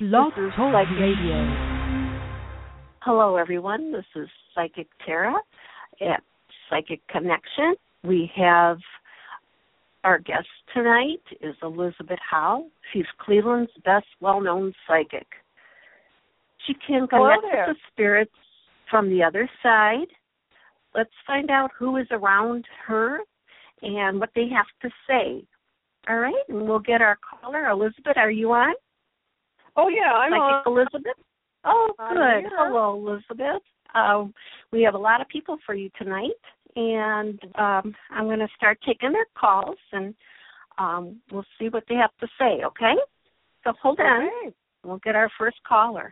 Blog Talk Radio. Hello, everyone. This is Psychic Tara at Psychic Connection. We have our guest tonight is Elizabeth Howe. She's Cleveland's best well-known psychic. She can connect with the spirits from the other side. Let's find out who is around her and what they have to say. All right, and we'll get our caller. Elizabeth, are you on? Oh, yeah, I'm on. Elizabeth? Oh, good. Yeah. Hello, Elizabeth. We have a lot of people for you tonight, and I'm going to start taking their calls, and we'll see what they have to say, okay? So hold on. Okay. We'll get our first caller.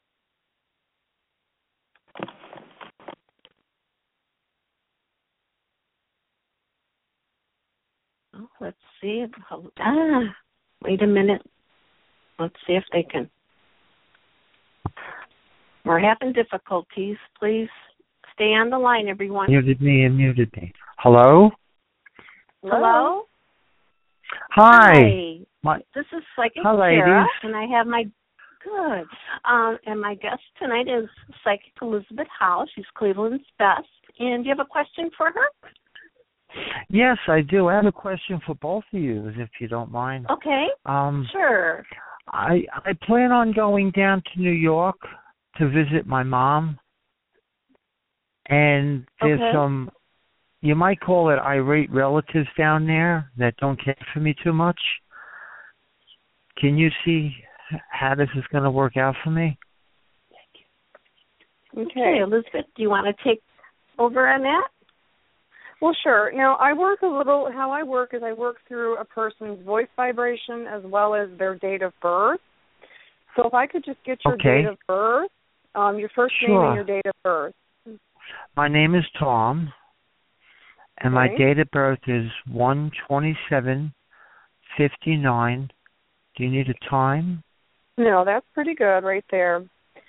Oh, let's see. Wait a minute. Let's see if they can. We're having difficulties. Please stay on the line, everyone. Muted me. Hello? Hello? Hi. This is Psychic Hi, Tara, ladies. and I have my good. And my guest tonight is Psychic Elizabeth Howe. She's Cleveland's best. And do you have a question for her? Yes, I do. I have a question for both of you, if you don't mind. Okay. Sure. I plan on going down to New York to visit my mom, and there's some, you might call it irate relatives down there that don't care for me too much. Can you see how this is going to work out for me? Okay, Elizabeth, do you want to take over on that? Well, sure. Now, how I work is I work through a person's voice vibration as well as their date of birth. So if I could just get your date of birth, your first name and your date of birth. My name is Tom, and my date of birth is 1/27/59. Do you need a time? No, that's pretty good right there.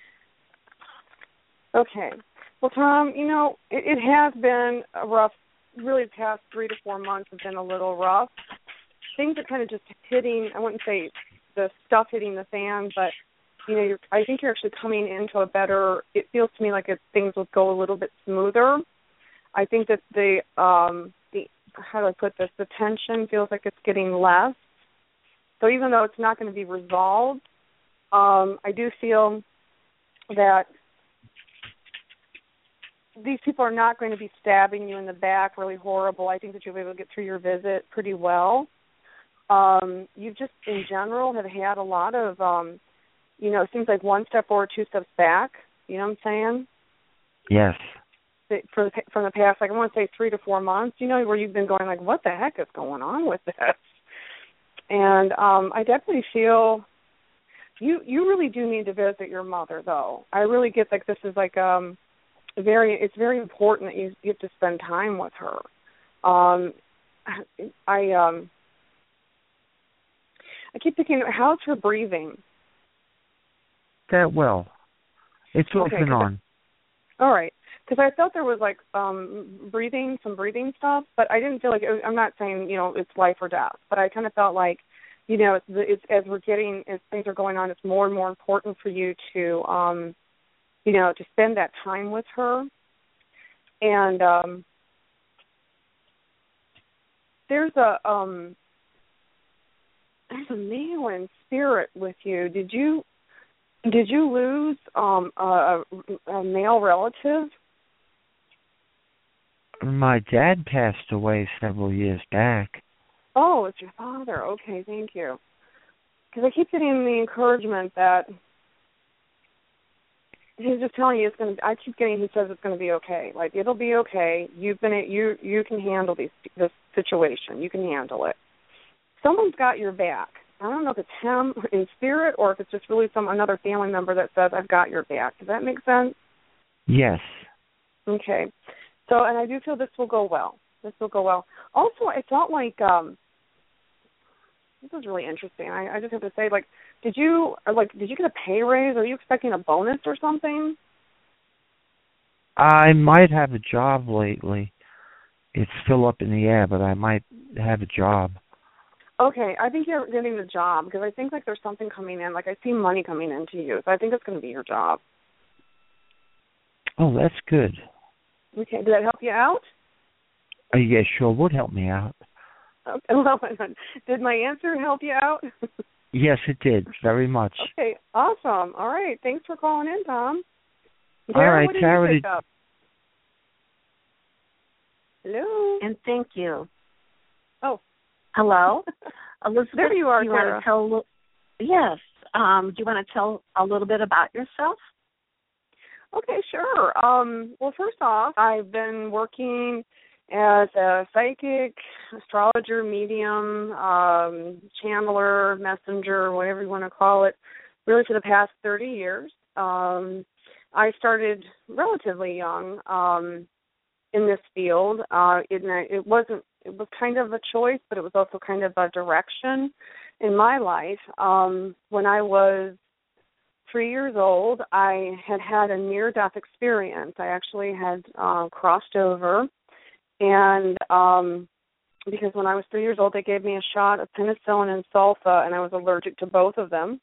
Okay. Well, Tom, it has been a rough, really the past 3 to 4 months have been a little rough. Things are kind of just hitting, I wouldn't say the stuff hitting the fan, but, I think you're actually coming into a better, it feels to me like things will go a little bit smoother. I think that the how do I put this, the tension feels like it's getting less. So even though it's not going to be resolved, I do feel that these people are not going to be stabbing you in the back really horrible. I think that you'll be able to get through your visit pretty well. You just, in general, have had a lot of, it seems like 1 step forward, 2 steps back. You know what I'm saying? Yes. From the past, I want to say 3 to 4 months, where you've been going like, what the heck is going on with this? And I definitely feel you really do need to visit your mother, though. I really get like this is like it's very important that you get to spend time with her. I keep thinking, how's her breathing? That well. It's off and on. All right. Because I felt there was like some breathing stuff, but I didn't feel like I'm not saying it's life or death, but I kind of felt like it's as things are going on, it's more and more important for you to to spend that time with her. And there's a male in spirit with you. Did you lose a male relative? My dad passed away several years back. Oh, it's your father. Okay, thank you. Because I keep getting the encouragement that he's just telling you it's going to. I keep getting. He says it's going to be okay. Like it'll be okay. You can handle this situation. You can handle it. Someone's got your back. I don't know if it's him in spirit or if it's just really another family member that says I've got your back. Does that make sense? Yes. Okay. So, and I do feel this will go well. Also, I felt like this is really interesting. I just have to say, did you get a pay raise? Are you expecting a bonus or something? I might have a job lately. It's still up in the air, but I might have a job. Okay, I think you're getting the job because I think like there's something coming in. Like I see money coming into you, so I think it's going to be your job. Oh, that's good. Okay, did that help you out? Yeah, sure would help me out. Okay, well, did my answer help you out? Yes, it did, very much. Okay, awesome. All right, thanks for calling in, Tom. All right, what did Tara. you pick up? Hello. And thank you. Oh. Hello? Elizabeth, There you are, do you Tara. want to tell, yes. Do you want to tell a little bit about yourself? Okay, sure. Well, first off, I've been working as a psychic, astrologer, medium, channeler, messenger, whatever you want to call it, really for the past 30 years. I started relatively young in this field. It was kind of a choice, but it was also kind of a direction in my life. When I was 3 years old, I had a near-death experience. I actually had crossed over, and because when I was 3 years old, they gave me a shot of penicillin and sulfa, and I was allergic to both of them.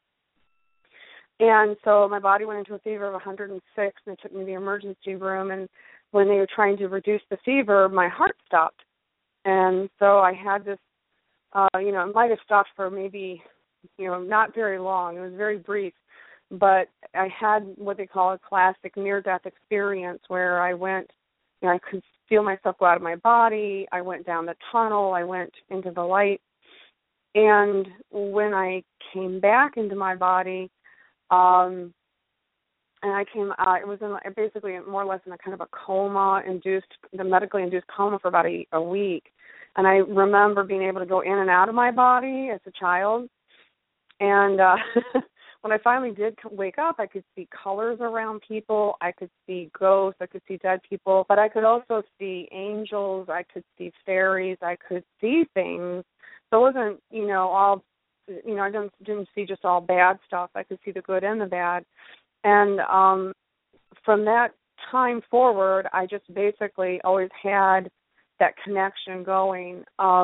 And so my body went into a fever of 106, and they took me to the emergency room, and when they were trying to reduce the fever, my heart stopped. And so I had this, it might have stopped for maybe, not very long. It was very brief. But I had what they call a classic near-death experience where I went, I could feel myself go out of my body. I went down the tunnel. I went into the light. And when I came back into my body, and I came out, it was basically more or less in a kind of a the medically induced coma for about a week. And I remember being able to go in and out of my body as a child. And when I finally did wake up, I could see colors around people. I could see ghosts. I could see dead people. But I could also see angels. I could see fairies. I could see things. So it wasn't, all, I didn't see just all bad stuff. I could see the good and the bad. And from that time forward, I just basically always had that connection going.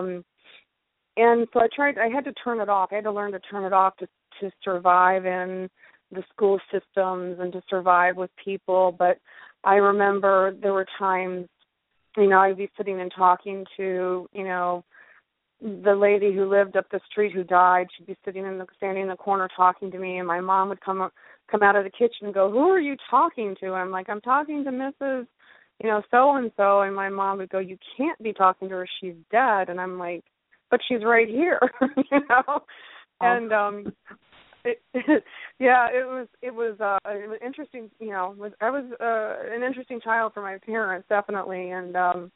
And so I had to turn it off. I had to learn to turn it off to survive in the school systems and to survive with people. But I remember there were times, I'd be sitting and talking to, the lady who lived up the street who died. She'd be standing in the corner talking to me, and my mom would come out of the kitchen and go, "Who are you talking to?" And I'm like, "I'm talking to Mrs. So-and-so." And my mom would go, "You can't be talking to her. She's dead." And I'm like, "But she's right here," And it was interesting. I was an interesting child for my parents, definitely. And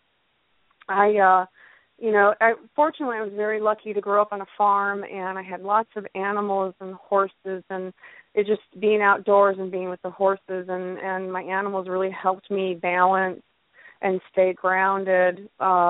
fortunately, I was very lucky to grow up on a farm, and I had lots of animals and horses, and it just being outdoors and being with the horses and my animals really helped me balance and stay grounded,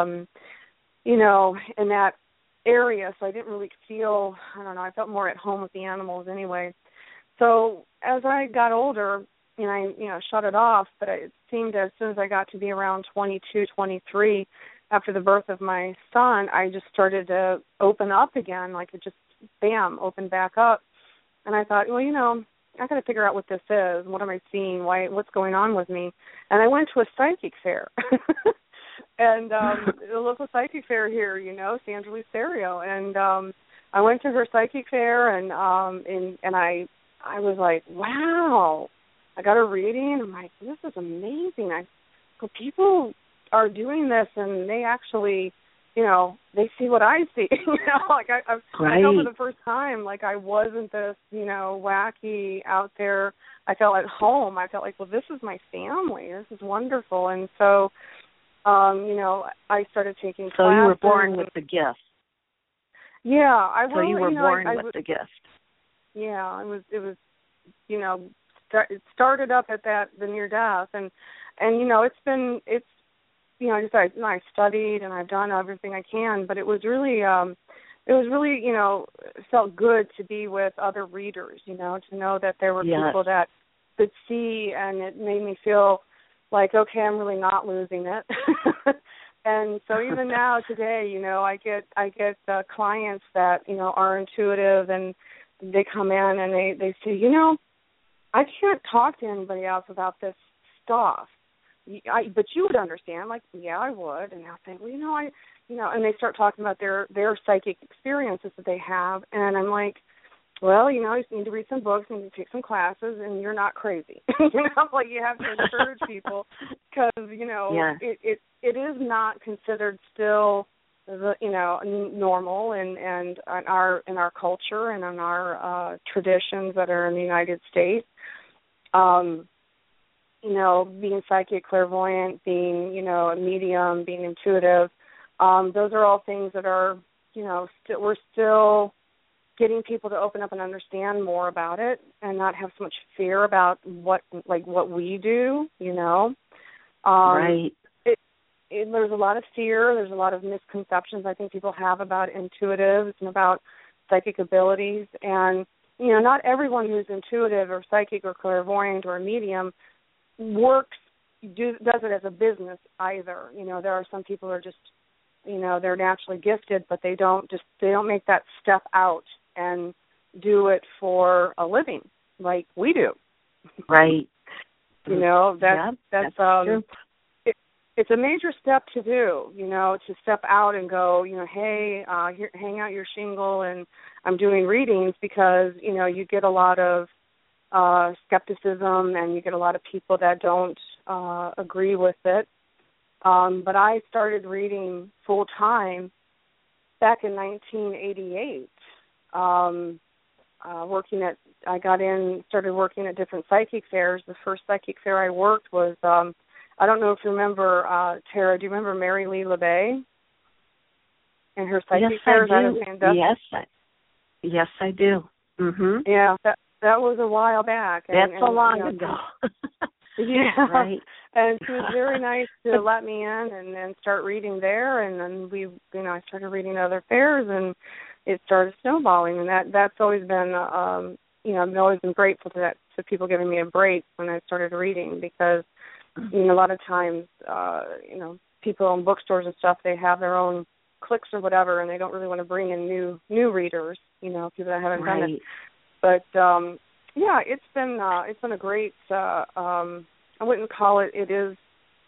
in that area. So I didn't really feel, I felt more at home with the animals anyway. So as I got older, I shut it off, but it seemed as soon as I got to be around 22, 23, after the birth of my son, I just started to open up again, like it just, bam, opened back up. And I thought, well, I got to figure out what this is. What am I seeing? What's going on with me? And I went to a psychic fair. And the local psychic fair here, Sandra Lucerio. And I went to her psychic fair, and I was like, wow. I got a reading. I'm like, this is amazing. People are doing this, and they actually, they see what I see. I felt for the first time like I wasn't this, wacky out there. I felt at home. I felt like, well, this is my family. This is wonderful. And so, I started taking classes. So you were born with the gift. Yeah, So you were born with the gift. Yeah, it was. It started up at the near death, and I studied and I've done everything I can, but it was really felt good to be with other readers, to know that there were people that could see, and it made me feel like, okay, I'm really not losing it. And so even now today, I get clients that are intuitive, and they come in and they say, I can't talk to anybody else about this stuff. But you would understand. I'm like, yeah, I would. And they'll say, well, and they start talking about their psychic experiences that they have, and I'm like, well, you need to read some books and take some classes, and you're not crazy. Like you have to encourage people because it is not considered still normal and in our culture and in our traditions that are in the United States. Being psychic, clairvoyant, being a medium, being intuitive, those are all things that are we're still getting people to open up and understand more about it and not have so much fear about what we do, Right. There's a lot of fear. There's a lot of misconceptions I think people have about intuitives and about psychic abilities. And, not everyone who's intuitive or psychic or clairvoyant or a medium does it as a business either. There are some people who are just, they're naturally gifted, but they don't make that step out and do it for a living like we do. Right. That's true. It's a major step to do, to step out and go, hey, here, hang out your shingle and I'm doing readings, because, you get a lot of skepticism and you get a lot of people that don't agree with it. But I started reading full time back in 1988. Started working at different psychic fairs. The first psychic fair I worked was, I don't know if you remember, Tara, do you remember Mary Lee LeBay and her psychic fairs out of Sandusky? Yes, I do. Mm-hmm. Yeah, that was a while back. That's so long ago. Yeah. Right. And she was very nice to let me in and then start reading there, and then I started reading other fairs, and it started snowballing, and that's always been I've always been grateful to people giving me a break when I started reading, because a lot of times people in bookstores and stuff, they have their own cliques or whatever, and they don't really want to bring in new readers, people that haven't done it. But it's been a great. I wouldn't call it. It is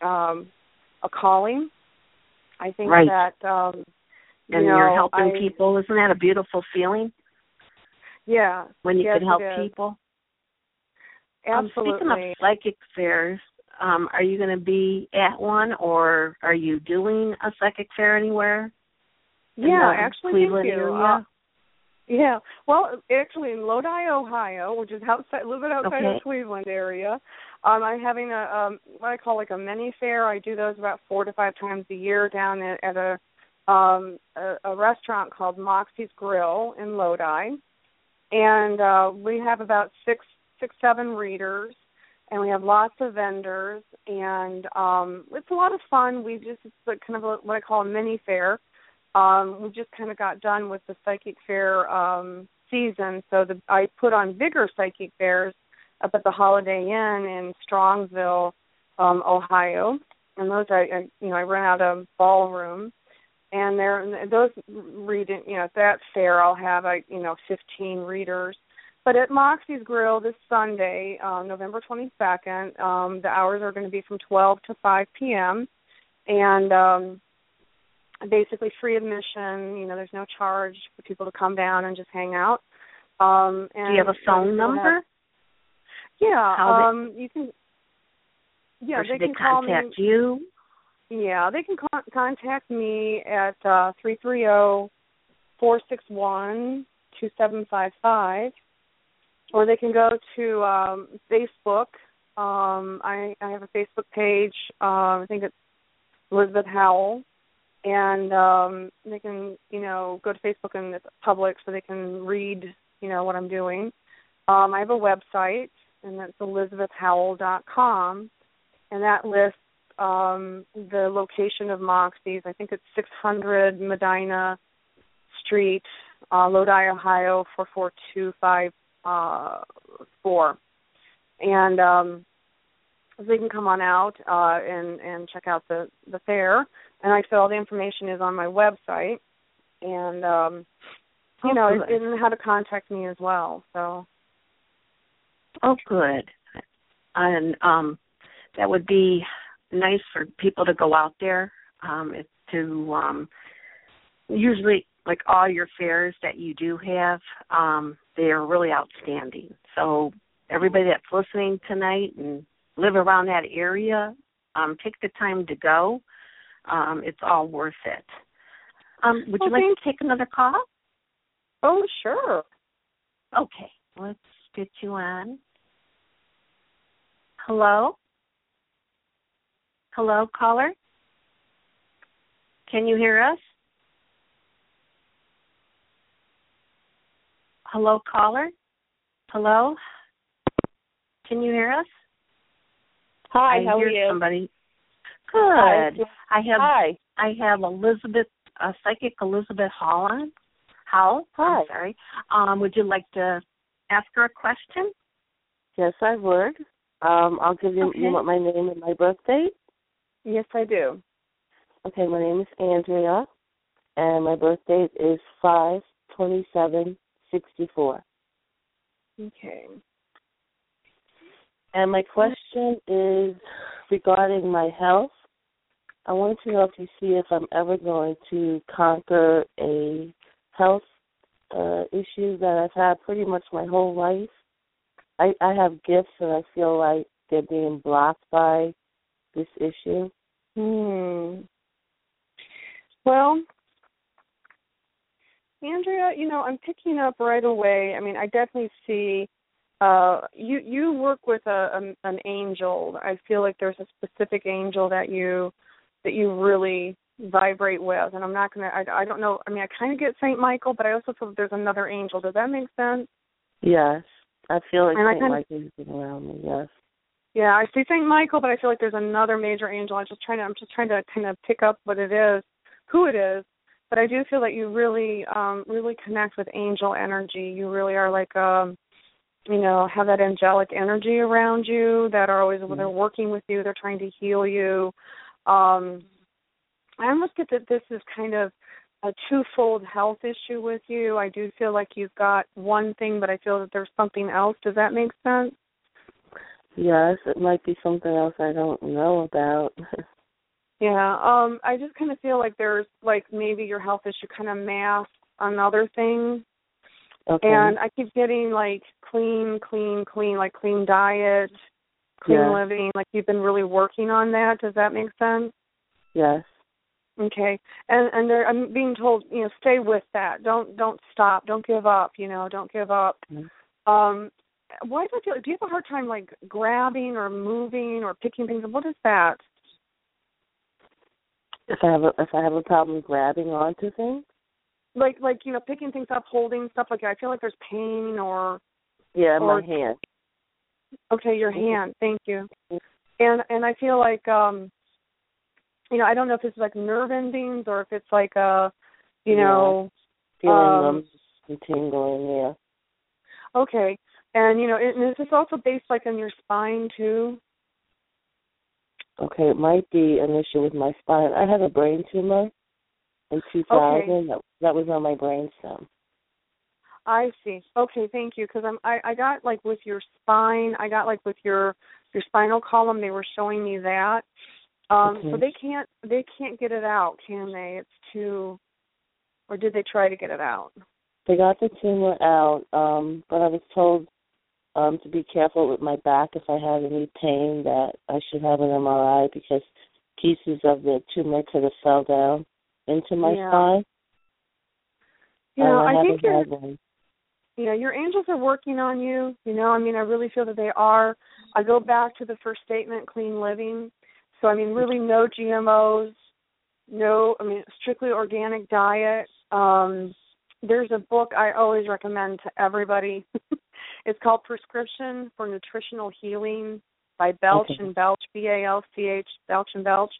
a calling. I think that. And you're helping people. Isn't that a beautiful feeling? Yeah. When you can help people. Absolutely. Speaking of psychic fairs, are you going to be at one, or are you doing a psychic fair anywhere? Yeah, actually, Cleveland thank you. area? Yeah, well, actually in Lodi, Ohio, which is a little bit outside of the Cleveland area, I'm having what I call like a mini fair. I do those about 4 to 5 times a year down at a restaurant called Moxie's Grill in Lodi, and we have about six, 7 readers, and we have lots of vendors, and it's a lot of fun. It's like kind of what I call a mini fair. We just kind of got done with the psychic fair season, so I put on bigger psychic fairs up at the Holiday Inn in Strongsville, Ohio, and those I rent out a ballroom, and those reading, at that fair I'll have 15 readers. But at Moxie's Grill this Sunday, November 22nd, the hours are going to be from 12 to 5 p.m., and basically free admission. There's no charge for people to come down and just hang out. And do you have a phone number? You can. Yeah, or should they can contact you. Yeah, they can contact me at 330-461-2755, or they can go to Facebook. I have a Facebook page. I think it's Elizabeth Howell. And they can, go to Facebook and it's public, so they can read, what I'm doing. I have a website, and that's elizabethhowell.com, and that lists the location of Moxie's. I think it's 600 Medina Street, Lodi, Ohio, 44254. And so they can come on out and check out the fair. And like I said, all the information is on my website. And, and how to contact me as well. So. Oh, good. And that would be nice for people to go out there usually, like all your fairs that you do have, they are really outstanding. So everybody that's listening tonight and live around that area, take the time to go. It's all worth it. Would you like to take another call? Oh, sure. Okay, let's get you on. Hello? Hello, caller? Can you hear us? Hello, caller? Hello? Can you hear us? Hi, how are you? Somebody. Good. Hi. I have Psychic Elizabeth Howell. Hi. I'm sorry. Would you like to ask her a question? Yes, I would. I'll give you. Okay. You want my name and my birth date? Yes, I do. Okay, my name is Andrea, and my birth date is 5/27/64. Okay. And my question is regarding my health. I want to know if I'm ever going to conquer a health issue that I've had pretty much my whole life. I have gifts, and I feel like they're being blocked by this issue. Well, Andrea, I'm picking up right away. I mean, I definitely see you work with an angel. I feel like there's a specific angel that you really vibrate with, and I'm not gonna. I don't know. I mean, I kind of get Saint Michael, but I also feel there's another angel. Does that make sense? Yes, I feel like Saint Michael is around me. Yes. Yeah, I see Saint Michael, but I feel like there's another major angel. I'm just trying to kind of pick up what it is, who it is. But I do feel that you really, really connect with angel energy. You really are like, have that angelic energy around you that are always they're working with you. They're trying to heal you. I almost get that this is kind of a twofold health issue with you. I do feel like you've got one thing, but I feel that there's something else. Does that make sense? Yes, it might be something else I don't know about. Yeah, I just kind of feel like there's like maybe your health issue kind of masks another thing. Okay. And I keep getting like clean, like clean diet, clean living, like you've been really working on that. Does that make sense? Yes. Okay. And I'm being told, stay with that. Don't stop. Don't give up, don't give up. Mm-hmm. Why do you have a hard time like grabbing or moving or picking things up? What is that? If I have a problem grabbing onto things? Like picking things up, holding stuff like that. I feel like there's pain or my hand. Okay, your hand. Thank you. And I feel like I don't know if it's like nerve endings or if it's like feeling numb and tingling, yeah. Okay. And is this also based like on your spine too? Okay, it might be an issue with my spine. I had a brain tumor in 2000. Okay. That was on my brainstem. I see. Okay, thank you. Because I got like with your spine, I got like with your spinal column. They were showing me that. So they can't get it out, can they? It's too. Or did they try to get it out? They got the tumor out, but I was told to be careful with my back if I had any pain, that I should have an MRI because pieces of the tumor could have fell down into my spine. I think your angels are working on you. I really feel that they are. I go back to the first statement, clean living. So, really no GMOs, strictly organic diet. There's a book I always recommend to everybody. It's called Prescription for Nutritional Healing by Belch and Belch, B-A-L-C-H, Belch and Belch.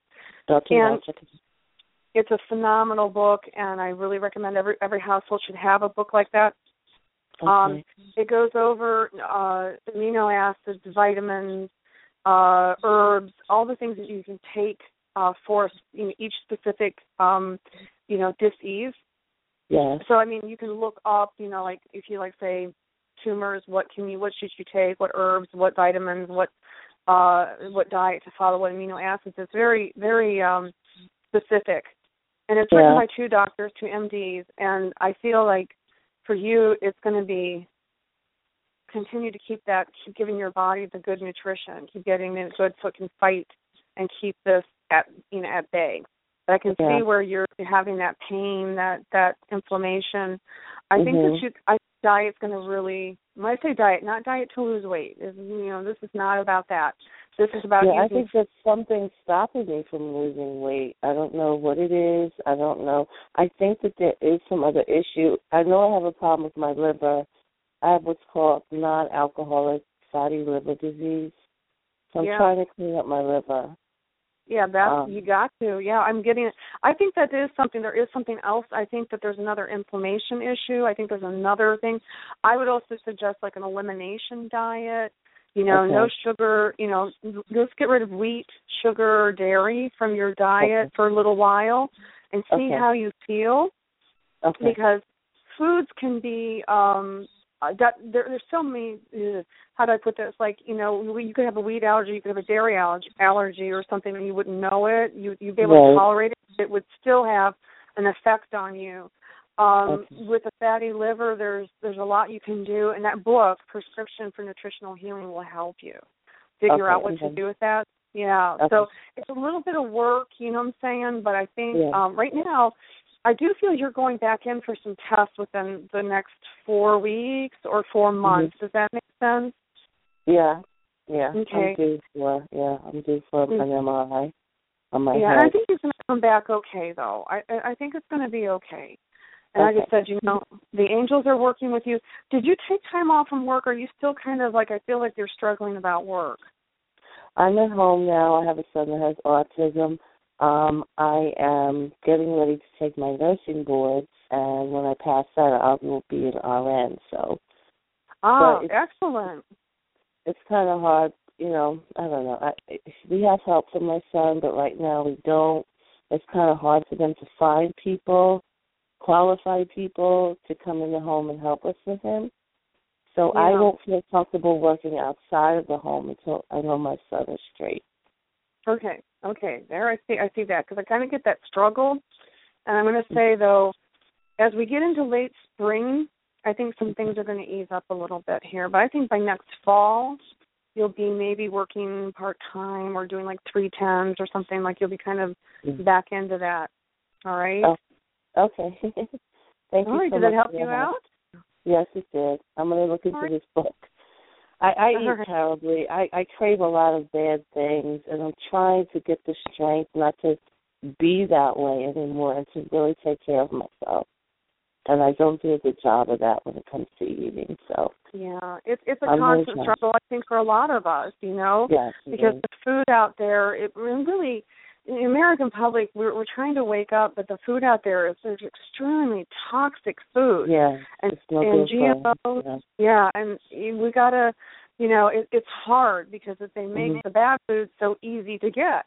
It's a phenomenal book, and I really recommend every household should have a book like that. Okay. It goes over amino acids, vitamins, herbs, all the things that you can take for each specific disease. Yes. So I mean, you can look up, like if you say tumors, what should you take, what herbs, what vitamins, what diet to follow, what amino acids. It's very, very specific, and it's written by two doctors, two MDs, and I feel like for you, it's going to be continue to keep giving your body the good nutrition, keep getting it good so it can fight and keep this at bay. But I can see where you're having that pain, that inflammation. I think that diet's going to really. When I say diet, not diet to lose weight. This is not about that. This is about. I think that something's stopping me from losing weight. I don't know what it is. I don't know. I think that there is some other issue. I know I have a problem with my liver. I have what's called non-alcoholic fatty liver disease. So I'm trying to clean up my liver. Yeah, you got to. Yeah, I'm getting it. I think that is something. There is something else. I think that there's another inflammation issue. I think there's another thing. I would also suggest like an elimination diet. No sugar. Just get rid of wheat, sugar, dairy from your diet for a little while and see how you feel. Okay. Because foods can be. There's so many. How do I put this? Like you could have a wheat allergy, you could have a dairy allergy, or something, and you wouldn't know it. You'd be able to tolerate it. It would still have an effect on you. With a fatty liver, there's a lot you can do, and that book, Prescription for Nutritional Healing, will help you figure out what to do with that. Yeah. So it's a little bit of work, you know what I'm saying? But I think right now, I do feel you're going back in for some tests within the next 4 weeks or 4 months. Does that make sense? Yeah. Okay. I'm due for an MRI on my head. Yeah, I think it's going to come back okay, though. I think it's going to be okay. And like I said, the angels are working with you. Did you take time off from work, or are you still kind of like, I feel like you're struggling about work? I'm at home now. I have a son that has autism. I am getting ready to take my nursing boards, and when I pass that, I will be an RN. So, excellent. It's kind of hard, I don't know. We have help from my son, but right now we don't. It's kind of hard for them to find people, qualified people, to come in the home and help us with him. So I won't feel comfortable working outside of the home until I know my son is straight. Okay. There, I see that, because I kind of get that struggle. And I'm going to say, though, as we get into late spring, I think some things are going to ease up a little bit here. But I think by next fall, you'll be maybe working part-time or doing like 3/10s or something. Like you'll be kind of back into that. All right? Okay. Thank you so much. Did that help you out? Yes, it did. I'm going to look into this book. I eat terribly. I crave a lot of bad things, and I'm trying to get the strength not to be that way anymore and to really take care of myself. And I don't do a good job of that when it comes to eating. So it's a constant struggle, I think, for a lot of us, Yes, because the food out there, it really, in the American public, we're trying to wake up, but the food out there is extremely toxic food. Yeah, and GMOs. And we gotta, it's hard because they make the bad food so easy to get.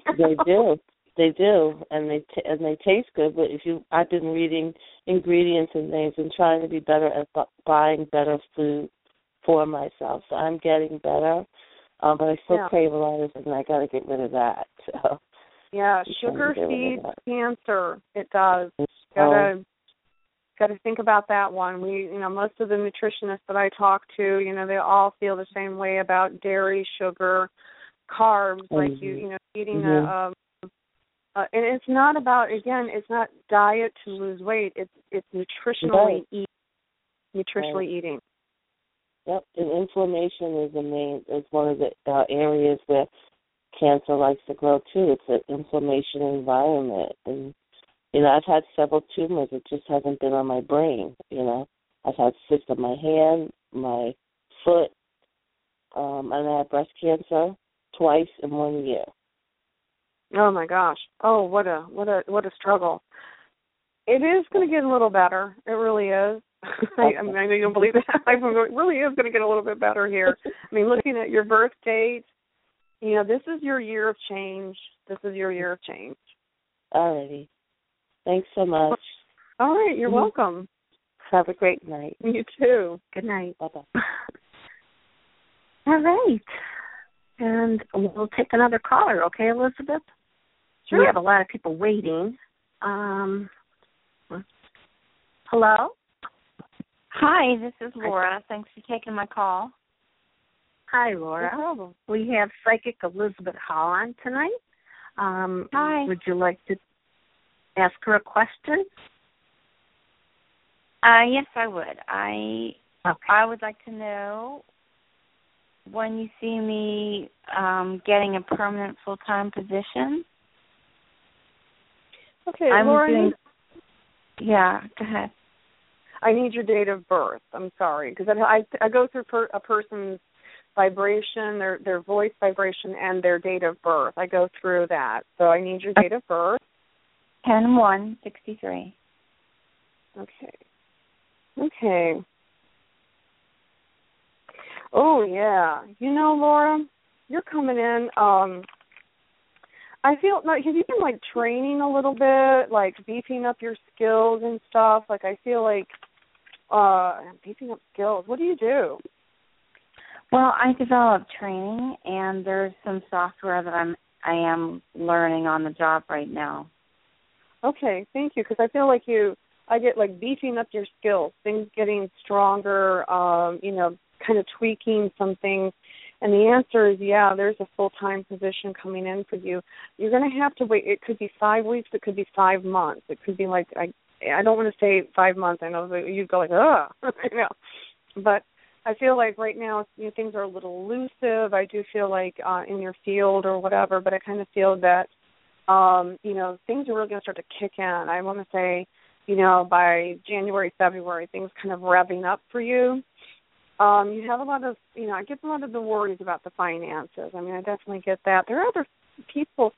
They do, and they taste good. But I've been reading ingredients and things and trying to be better at buying better food for myself. So I'm getting better, but I still crave a lot of it, and I got to get rid of that. So. Yeah, sugar feeds cancer. It does. Got to think about that one. Most of the nutritionists that I talk to, they all feel the same way about dairy, sugar, carbs, like eating and it's not about, again, it's not diet to lose weight. It's nutritionally eating. Yep, and inflammation is one of the areas where cancer likes to grow too. It's an inflammation environment, and I've had several tumors. It just hasn't been on my brain. I've had cysts on my hand, my foot, and I had breast cancer twice in 1 year. Oh my gosh! Oh, what a struggle! It is going to get a little better. It really is. I know you don't believe that. It really is going to get a little bit better here. Looking at your birth date. This is your year of change. This is your year of change. Alrighty. Thanks so much. All right, you're welcome. Have a great night. You too. Good night. Bye-bye. All right. And we'll take another caller, okay, Elizabeth? Sure. We have a lot of people waiting. Hello? Hi, this is Laura. Thanks for taking my call. Hi, Laura. No problem. We have Psychic Elizabeth Hall on tonight. Hi. Would you like to ask her a question? Yes, I would. I would like to know when you see me getting a permanent full-time position. Okay, Laura. Yeah, go ahead. I need your date of birth. I'm sorry, because I go through a person's vibration, their voice vibration, and their date of birth. I go through that. So I need your date of birth. 10/1/63. Okay. Oh, yeah. You know, Laura, you're coming in. I feel like, have you been, like, training a little bit, like beefing up your skills and stuff? Like, I feel like beefing up skills. What do you do? Well, I developed training, and there's some software that I am learning on the job right now. Okay, thank you, because I feel like I get like beefing up your skills, things getting stronger, kind of tweaking some things. And the answer is, yeah, there's a full-time position coming in for you. You're going to have to wait. It could be 5 weeks. It could be 5 months. It could be like, I don't want to say 5 months. I know that you'd go like, ugh, but I feel like right now things are a little elusive. I do feel like in your field or whatever, but I kind of feel that, things are really going to start to kick in. I want to say, by January, February, things kind of revving up for you. You have a lot of, I get a lot of the worries about the finances. I mean, I definitely get that. There are other people.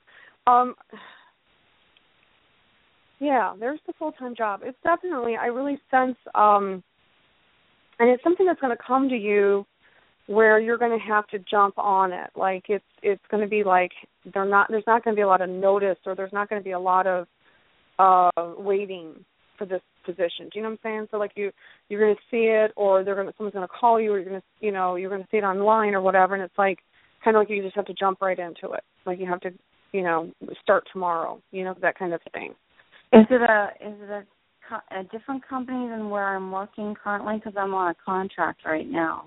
Yeah, there's the full-time job. It's definitely, I really sense, and it's something that's going to come to you where you're going to have to jump on it. Like it's going to be like there's not going to be a lot of notice, or there's not going to be a lot of waiting for this position. Do you know what I'm saying? So like you're going to see it, or someone's going to call you, or you're going to see it online or whatever, and it's like kind of like you just have to jump right into it. Like you have to start tomorrow. That kind of thing. Is it a different company than where I'm working currently? Because I'm on a contract right now.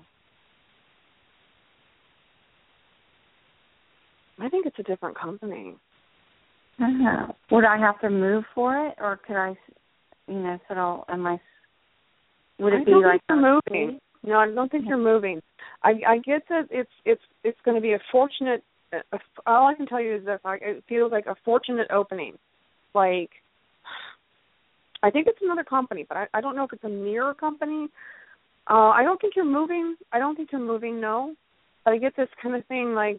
I think it's a different company. Would I have to move for it, or could I, settle? Would it be like you're moving? No, I don't think you're moving. I get that it's going to be a fortunate. All I can tell you is that it feels like a fortunate opening. Like, I think it's another company, but I don't know if it's a mirror company. I don't think you're moving. No. But I get this kind of thing like.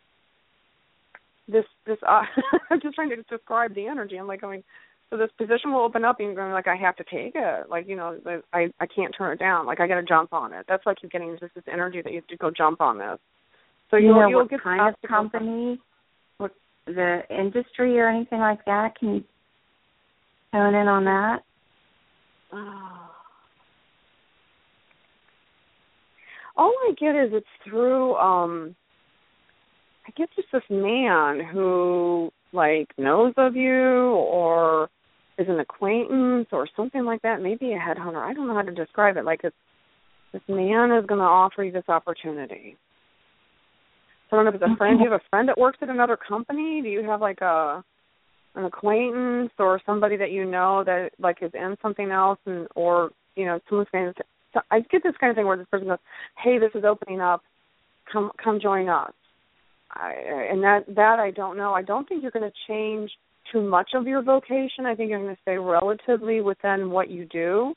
This I'm just trying to describe the energy. I'm like going, so this position will open up, and you're going like, I have to take it. Like, I can't turn it down. Like, I got to jump on it. That's like you're getting just this energy that you have to go jump on this. So you'll get kind of company, what the industry or anything like that. Can you hone in on that? All I get is it's through. I guess it's this man who, like, knows of you or is an acquaintance or something like that, maybe a headhunter. I don't know how to describe it. Like, this man is going to offer you this opportunity. So I don't know if it's a friend. Do you have a friend that works at another company? Do you have, like, an acquaintance or somebody that you know that, like, is in something else or someone's saying, so I get this kind of thing where this person goes, hey, this is opening up. Come join us. And that I don't know. I don't think you're going to change too much of your vocation. I think you're going to stay relatively within what you do.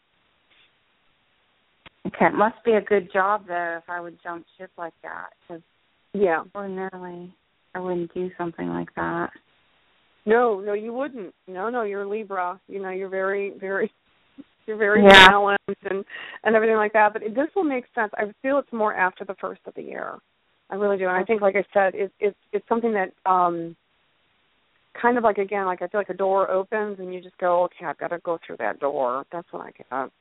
Okay, it must be a good job there if I would jump ship like that. Cause yeah. Ordinarily, I wouldn't do something like that. No, you wouldn't. No, you're Libra. You're very, very, balanced and everything like that. But this will make sense. I feel it's more after the first of the year. I really do, and I think, like I said, it's something that kind of like, again, like I feel like a door opens and you just go, okay, I've got to go through that door. That's what I get.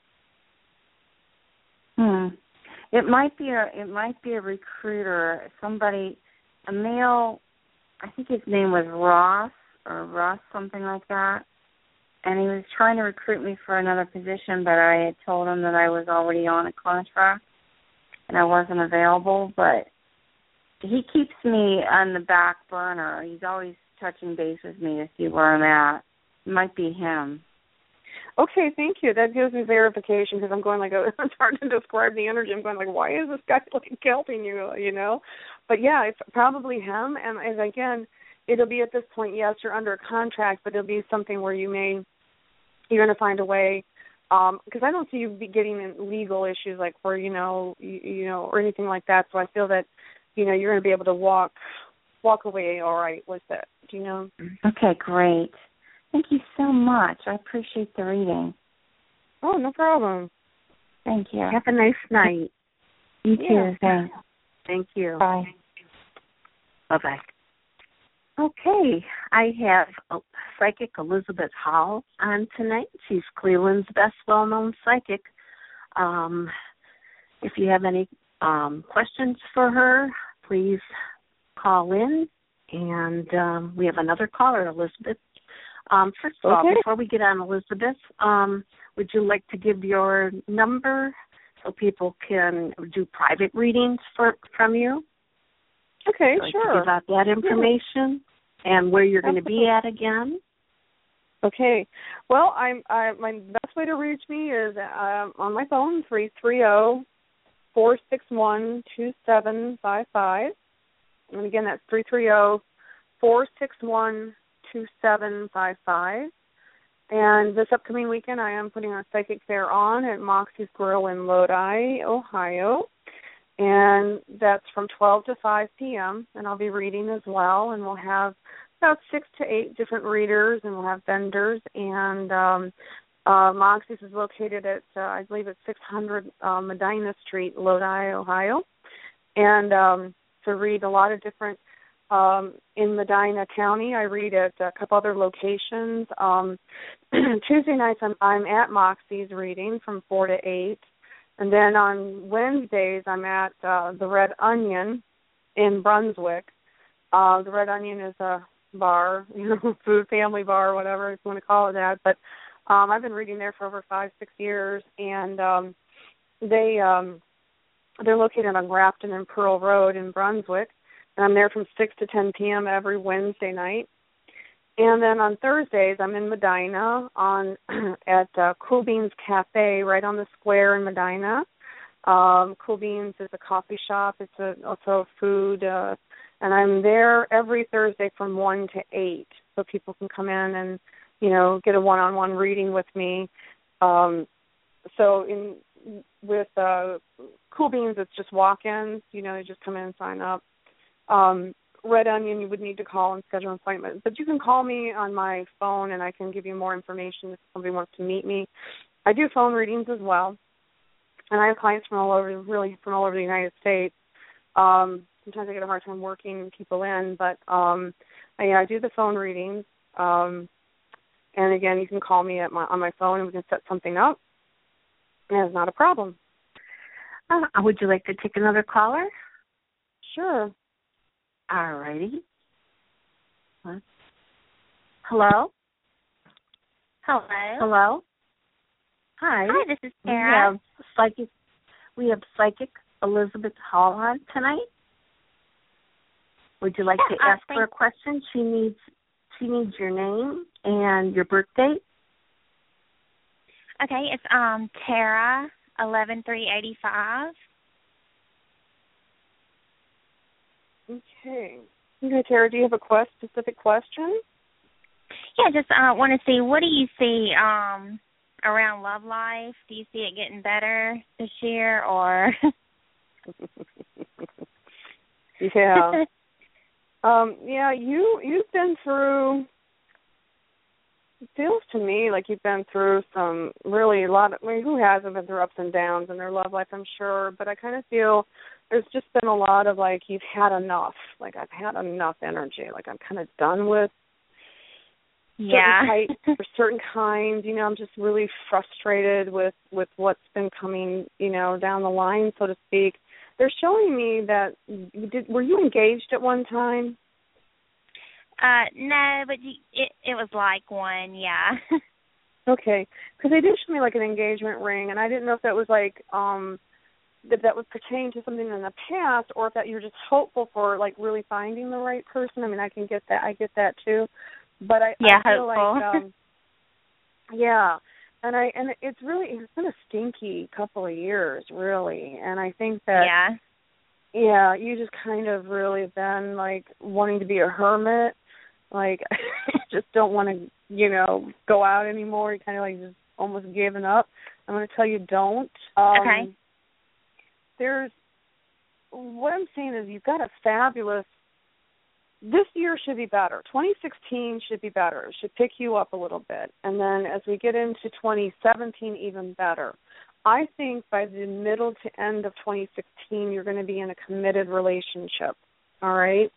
It might be a recruiter, somebody, a male. I think his name was Ross or Russ, something like that. And he was trying to recruit me for another position, but I had told him that I was already on a contract and I wasn't available. But he keeps me on the back burner. He's always touching base with me to see where I'm at. It might be him. Okay, thank you. That gives me verification because I'm going like, it's hard to describe the energy. I'm going like, why is this guy like helping you, you know? But yeah, it's probably him. And again, it'll be at this point, yes, you're under a contract, but it'll be something where you're going to find a way, because I don't see you be getting in legal issues like where, you know, or anything like that. So I feel that, you know, you're going to be able to walk away all right with it, do you know? Okay, great. Thank you so much. I appreciate the reading. Oh, no problem. Thank you. Have a nice night. You too. Thanks. Thank you. Bye. Bye-bye. Okay, I have Psychic Elizabeth Howell on tonight. She's Cleveland's best well-known psychic. If you have any questions for her, please call in. And we have another caller, Elizabeth. First of all, before we get on Elizabeth, would you like to give your number so people can do private readings from you? Okay, sure. Give out that information and where you're going to be at again. Okay. Well, my best way to reach me is on my phone, 330-461-2755. And again, that's 330-461-2755. And this upcoming weekend, I am putting a psychic fair on at Moxie's Grill in Lodi, Ohio. And that's from 12 to 5 p.m., and I'll be reading as well. And we'll have about 6 to 8 different readers, and we'll have vendors. And Moxie's is located at, I believe it's 600 Medina Street, Lodi, Ohio. And to read a lot of different, in Medina County, I read at a couple other locations. Tuesday nights, I'm at Moxie's reading from 4 to 8. And then on Wednesdays, I'm at the Red Onion in Brunswick. The Red Onion is a bar, food, family bar, whatever you want to call it that. But I've been reading there for over 5-6 years, and they're located on Grafton and Pearl Road in Brunswick. And I'm there from 6 to 10 p.m. every Wednesday night. And then on Thursdays, I'm in Medina at Cool Beans Cafe right on the square in Medina. Cool Beans is a coffee shop. It's also food. And I'm there every Thursday from 1 to 8. So people can come in and, get a one-on-one reading with me. With Cool Beans, it's just walk-ins. You just come in and sign up. Red Onion, you would need to call and schedule an appointment. But you can call me on my phone, and I can give you more information if somebody wants to meet me. I do phone readings as well, and I have clients from all over the United States. Sometimes I get a hard time working people in, but I do the phone readings. And again, you can call me on my phone, and we can set something up. And it's not a problem. Would you like to take another caller? Sure. All righty. Hello? Hello. Hi. Hi, this is Sarah. We have Psychic Elizabeth Hall on tonight. Would you like to ask her a question? She needs your name and your birth date. Okay, it's Tara 11385. Okay, Tara, do you have a specific question? Yeah, just want to see, what do you see around love life? Do you see it getting better this year, or? Yeah. You've been through, it feels to me like you've been through some really who hasn't been through ups and downs in their love life, I'm sure, but I kind of feel there's just been a lot of you've had enough. I've had enough energy. I'm kind of done with Yeah. certain types or certain kinds. You know, I'm just really frustrated with what's been coming, you know, down the line, so to speak. They're showing me that were you engaged at one time? No, but it was like one, yeah. Okay, because they did show me like an engagement ring, and I didn't know if that was like that would pertain to something in the past, or if that you're just hopeful for like really finding the right person. I mean, I get that too, but I feel hopeful. like yeah, and it's been a stinky couple of years, really, and I think that yeah, you just kind of really been like wanting to be a hermit, like just don't want to, you know, go out anymore. You kind of like just almost giving up. I'm going to tell you don't. Okay. What I'm saying is you've got a fabulous, this year should be better. 2016 should be better. It should pick you up a little bit. And then as we get into 2017, even better. I think by the middle to end of 2016, you're going to be in a committed relationship. All right?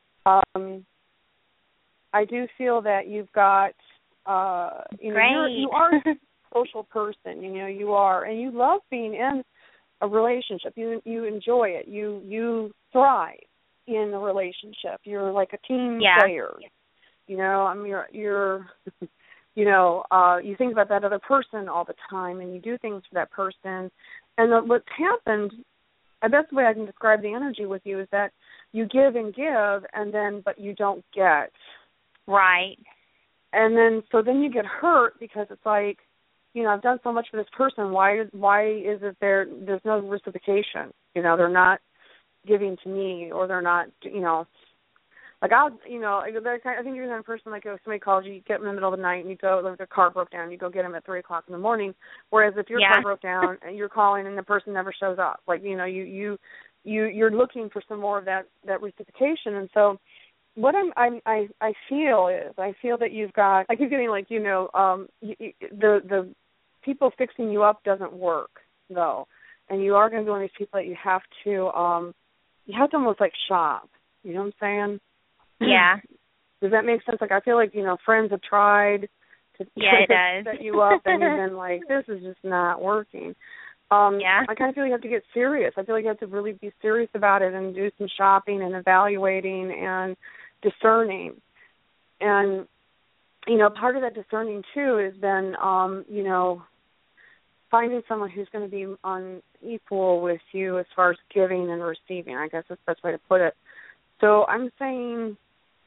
I do feel that you've got, you know, you are a social person. You know, you are. And you love being in a relationship. You enjoy it. You thrive in a relationship. You're like a team player. You know, I mean, you're you know, you think about that other person all the time, and you do things for that person. And what's happened, the best way I can describe the energy with you is that you give and give, but you don't get. Right. And then you get hurt because it's like, you know, I've done so much for this person. Why is it there's no reciprocation? You know, they're not giving to me, or they're not, you know, like I think you're the kind of person like if somebody calls you get in the middle of the night and you go, like their car broke down, you go get them at 3:00 in the morning. Whereas if your car broke down and you're calling and the person never shows up, like, you know, you're looking for some more of that reciprocation. And so what I feel that you've got, I keep getting like, you know, the people fixing you up doesn't work though, and you are going to be one of these people that you have to almost like shop. You know what I'm saying? Yeah. Does that make sense? Like I feel like, you know, friends have tried to set you up, and you've been like, this is just not working. I kind of feel you have to get serious. I feel like you have to really be serious about it and do some shopping and evaluating and discerning. And, you know, part of that discerning, too, has been, you know, finding someone who's going to be on equal with you as far as giving and receiving. I guess that's the best way to put it. So I'm saying,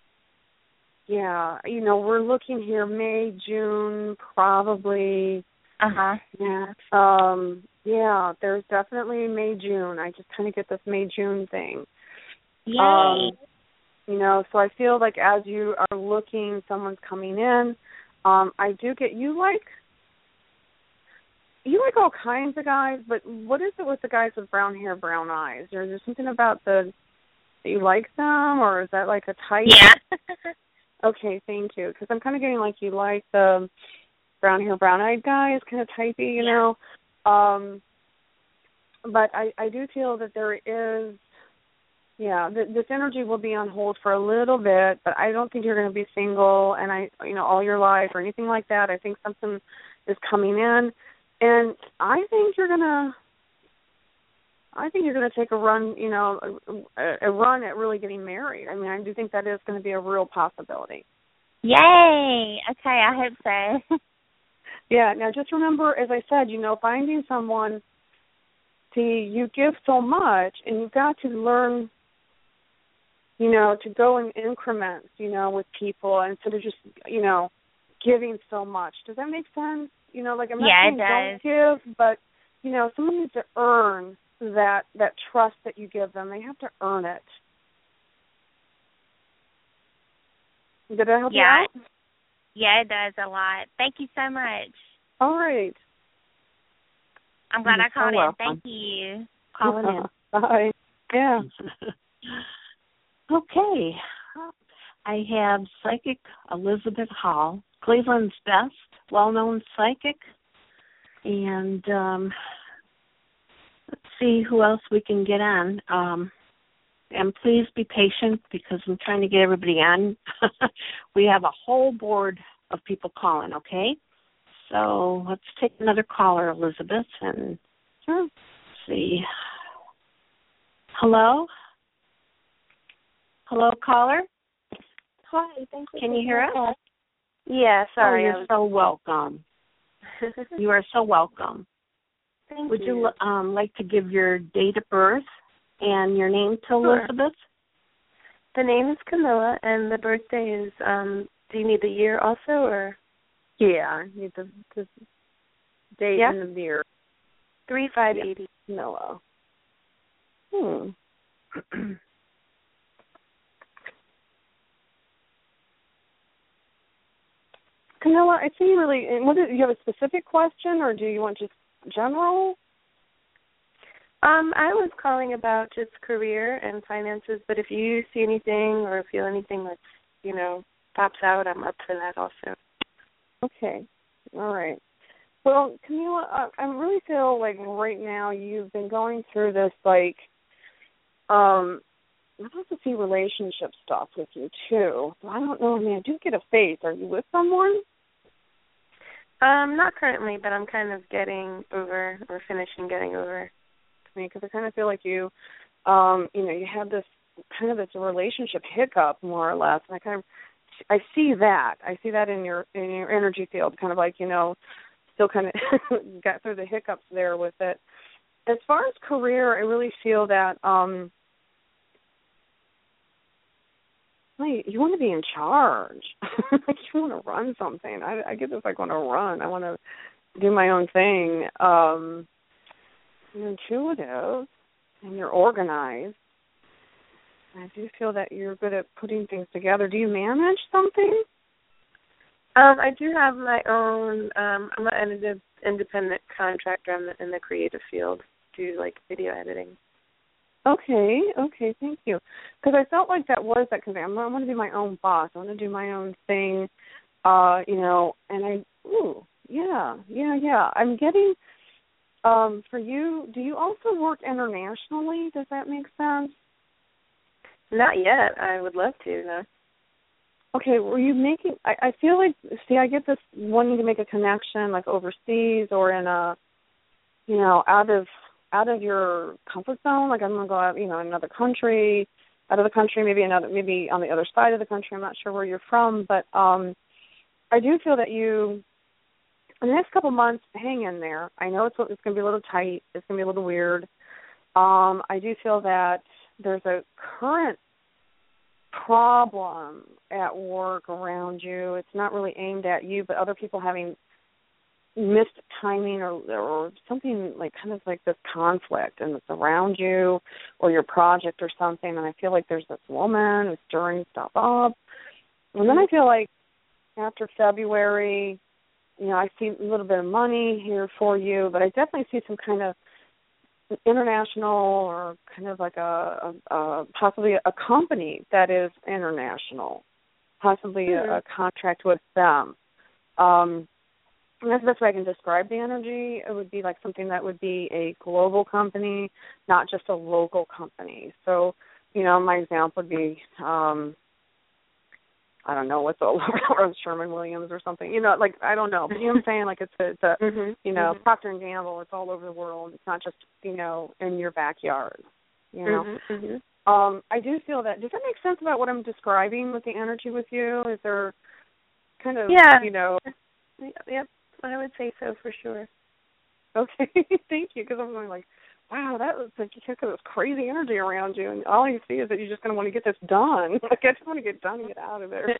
yeah, you know, we're looking here May, June, probably. Yeah, there's definitely May, June. I just kind of get this May, June thing. Yay. You know, so I feel like as you are looking, someone's coming in. I do get you like all kinds of guys, but what is it with the guys with brown hair, brown eyes? Is there something about that you like them, or is that like a type? Yeah. Okay, thank you. Because I'm kind of getting like you like the brown hair, brown eyed guys, kind of typey, you know. But I do feel that there is, this energy will be on hold for a little bit, but I don't think you're going to be single and all your life or anything like that. I think something is coming in, and I think you're gonna take a run, you know, a run at really getting married. I mean, I do think that is going to be a real possibility. Yay! Okay, I hope so. Yeah, now just remember, as I said, you know, finding someone, you give so much, and you've got to learn, you know, to go in increments, you know, with people instead of just, you know, giving so much. Does that make sense? You know, like I'm not saying don't give, but, you know, someone needs to earn that trust that you give them. They have to earn it. Did that help you out? Yeah, it does a lot. Thank you so much. All right. I'm glad I called in. Thank you. Calling in. Bye. Yeah. Okay. I have Psychic Elizabeth Hall, Cleveland's best, well-known psychic. And let's see who else we can get on. And please be patient because I'm trying to get everybody on. We have a whole board of people calling, okay? So let's take another caller, Elizabeth, and see. Hello? Hello, caller? Hi, thank you. Can you hear us? Yeah, sorry. Oh, you're so welcome. You are so welcome. Thank Would you. you like to give your date of birth and your name to Elizabeth? The name is Camilla, and the birthday is, do you need the year also, or? Yeah, I need the date and the year. 3580. Camilla. Camilla, I see you really. Do you have a specific question, or do you want just general? I was calling about just career and finances, but if you see anything or feel anything that's, pops out, I'm up for that also. Okay. All right. Well, Camilla, I really feel like right now you've been going through this, I'm supposed to see relationship stuff with you, too. So I don't know. I mean, I do get a face. Are you with someone? Not currently, but I'm kind of getting over, or finishing getting over. Because I kind of feel like you had this kind of this relationship hiccup, more or less, and I see that in your energy field, kind of like still kind of got through the hiccups there with it. As far as career, I really feel that you want to be in charge. You want to run something. I get this, want to run. I want to do my own thing. You're intuitive and you're organized. I do feel that you're good at putting things together. Do you manage something? I do have my own. I'm an independent contractor. I'm in the creative field. Do video editing. Okay, thank you. Because I felt like that was that. Because I want to be my own boss. I want to do my own thing. And I'm getting. For you, do you also work internationally? Does that make sense? Not yet. I would love to, though. Okay, were you making, I feel like, I get this wanting to make a connection, overseas or in a, out of your comfort zone. I'm going to go out, another country, out of the country, maybe on the other side of the country. I'm not sure where you're from, but I do feel that you, in the next couple months, hang in there. I know it's going to be a little tight. It's going to be a little weird. I do feel that there's a current problem at work around you. It's not really aimed at you, but other people having missed timing or something this conflict, and it's around you or your project or something. And I feel like there's this woman who's stirring stuff up. And then I feel like after February, I see a little bit of money here for you, but I definitely see some kind of international or kind of possibly a company that is international, possibly a contract with them. And that's the best way I can describe the energy. It would be something that would be a global company, not just a local company. So, my example would be, I don't know, what's or Sherman-Williams or something. I don't know. But you know what I'm saying? It's a Procter & Gamble. It's all over the world. It's not just, in your backyard, I do feel that. Does that make sense about what I'm describing with the energy with you? Is there kind of, Yep, I would say so for sure. Okay, thank you, because I'm going wow, that was you took this crazy energy around you, and all you see is that you're just going to want to get this done. I just want to get done and get out of there.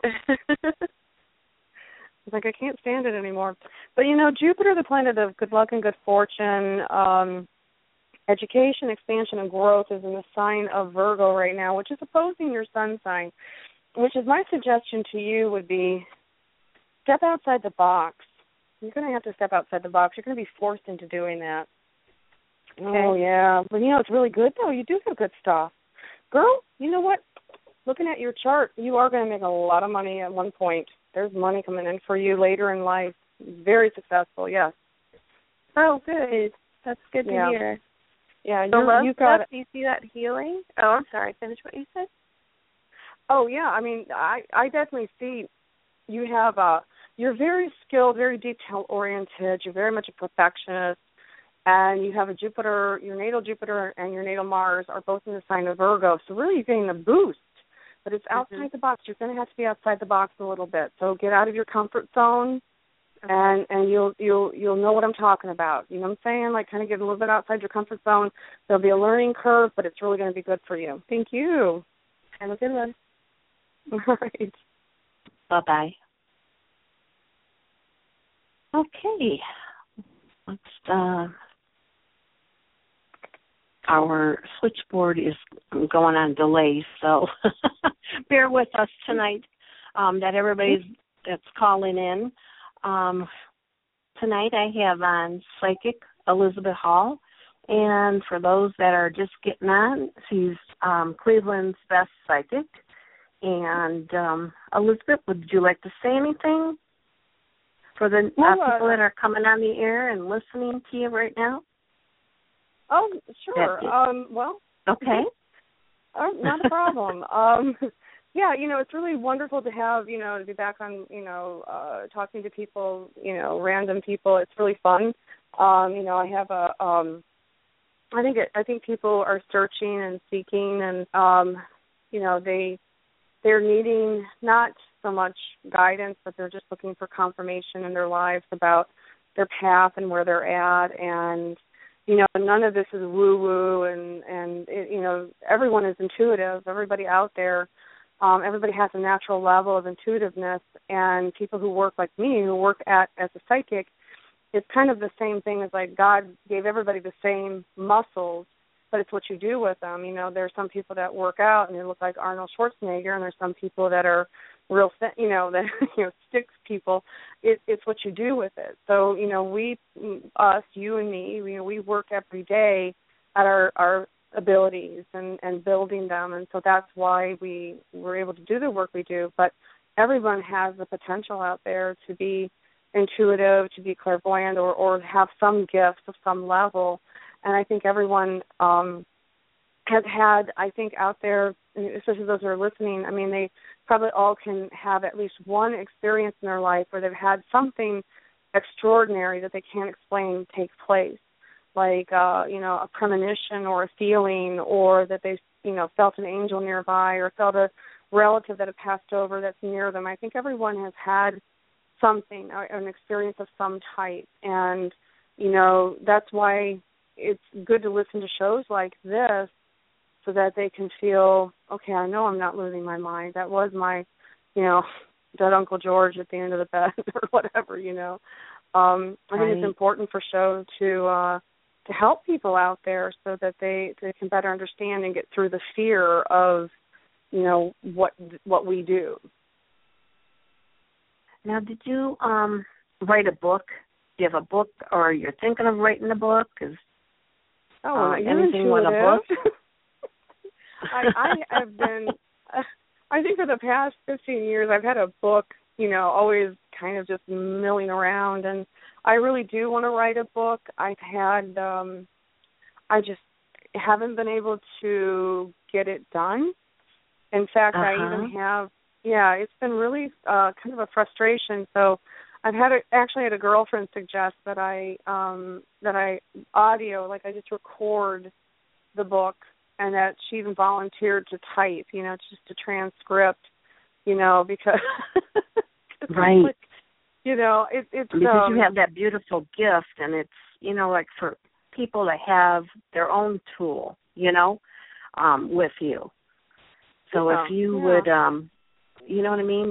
It's I can't stand it anymore. But, Jupiter, the planet of good luck and good fortune, education, expansion, and growth is in the sign of Virgo right now, which is opposing your sun sign, which is my suggestion to you would be step outside the box. You're going to have to step outside the box. You're going to be forced into doing that. Okay. Oh, yeah. But, it's really good, though. You do have good stuff. Girl, you know what? Looking at your chart, you are going to make a lot of money at one point. There's money coming in for you later in life. Very successful, yes. Oh, good. That's good to hear. Yeah, you got it. Do you see that healing? Oh, I'm sorry. Finish what you said. Oh, yeah. I mean, I definitely see you have you're very skilled, very detail-oriented. You're very much a perfectionist. And you have a Jupiter, your natal Jupiter and your natal Mars are both in the sign of Virgo. So really you're getting a boost. But it's outside the box. You're going to have to be outside the box a little bit. So get out of your comfort zone, and you'll know what I'm talking about. You know what I'm saying? Like kind of get a little bit outside your comfort zone. There'll be a learning curve, but it's really going to be good for you. Thank you. Have a good one. All right. Bye-bye. Okay. Let's our switchboard is going on delay, so bear with us tonight, that everybody's that's calling in. Tonight I have on Psychic Elizabeth Hall, and for those that are just getting on, she's Cleveland's best psychic. And Elizabeth, would you like to say anything for the people that are coming on the air and listening to you right now? Oh, sure. Well, okay. Not a problem. Yeah, it's really wonderful to have, to be back on, talking to people, random people. It's really fun. I have I think people are searching and seeking, and they're needing not so much guidance, but they're just looking for confirmation in their lives about their path and where they're at. And none of this is woo-woo, and everyone is intuitive. Everybody out there, everybody has a natural level of intuitiveness, and people who work like me, who work as a psychic, it's kind of the same thing as like God gave everybody the same muscles, but it's what you do with them. There's some people that work out and they look like Arnold Schwarzenegger, and there's some people that are real, sticks people. It's what you do with it. So, you and me, we work every day at our abilities and building them, and so that's why we were able to do the work we do. But everyone has the potential out there to be intuitive, to be clairvoyant, or have some gifts of some level. And I think everyone has had, out there, especially those who are listening, they probably all can have at least one experience in their life where they've had something extraordinary that they can't explain take place, like, a premonition or a feeling, or that they, felt an angel nearby, or felt a relative that had passed over that's near them. I think everyone has had something, an experience of some type. And, that's why it's good to listen to shows like this, so that they can feel, okay, I know I'm not losing my mind. That was my, dead Uncle George at the end of the bed or whatever, I think it's important for shows to help people out there so that they can better understand and get through the fear of, what we do. Now, did you write a book? Do you have a book, or you're thinking of writing a book? Anything with a book? I have been, I think for the past 15 years, I've had a book, always kind of just milling around, and I really do want to write a book. I've had, I just haven't been able to get it done. In fact, I even have, it's been really kind of a frustration. So I've actually had a girlfriend suggest that I audio, like I just record the book, and that she even volunteered to type, just to transcript, because right, like, it's because you have that beautiful gift, and it's like for people to have their own tool, with you. So if you would, you know what I mean,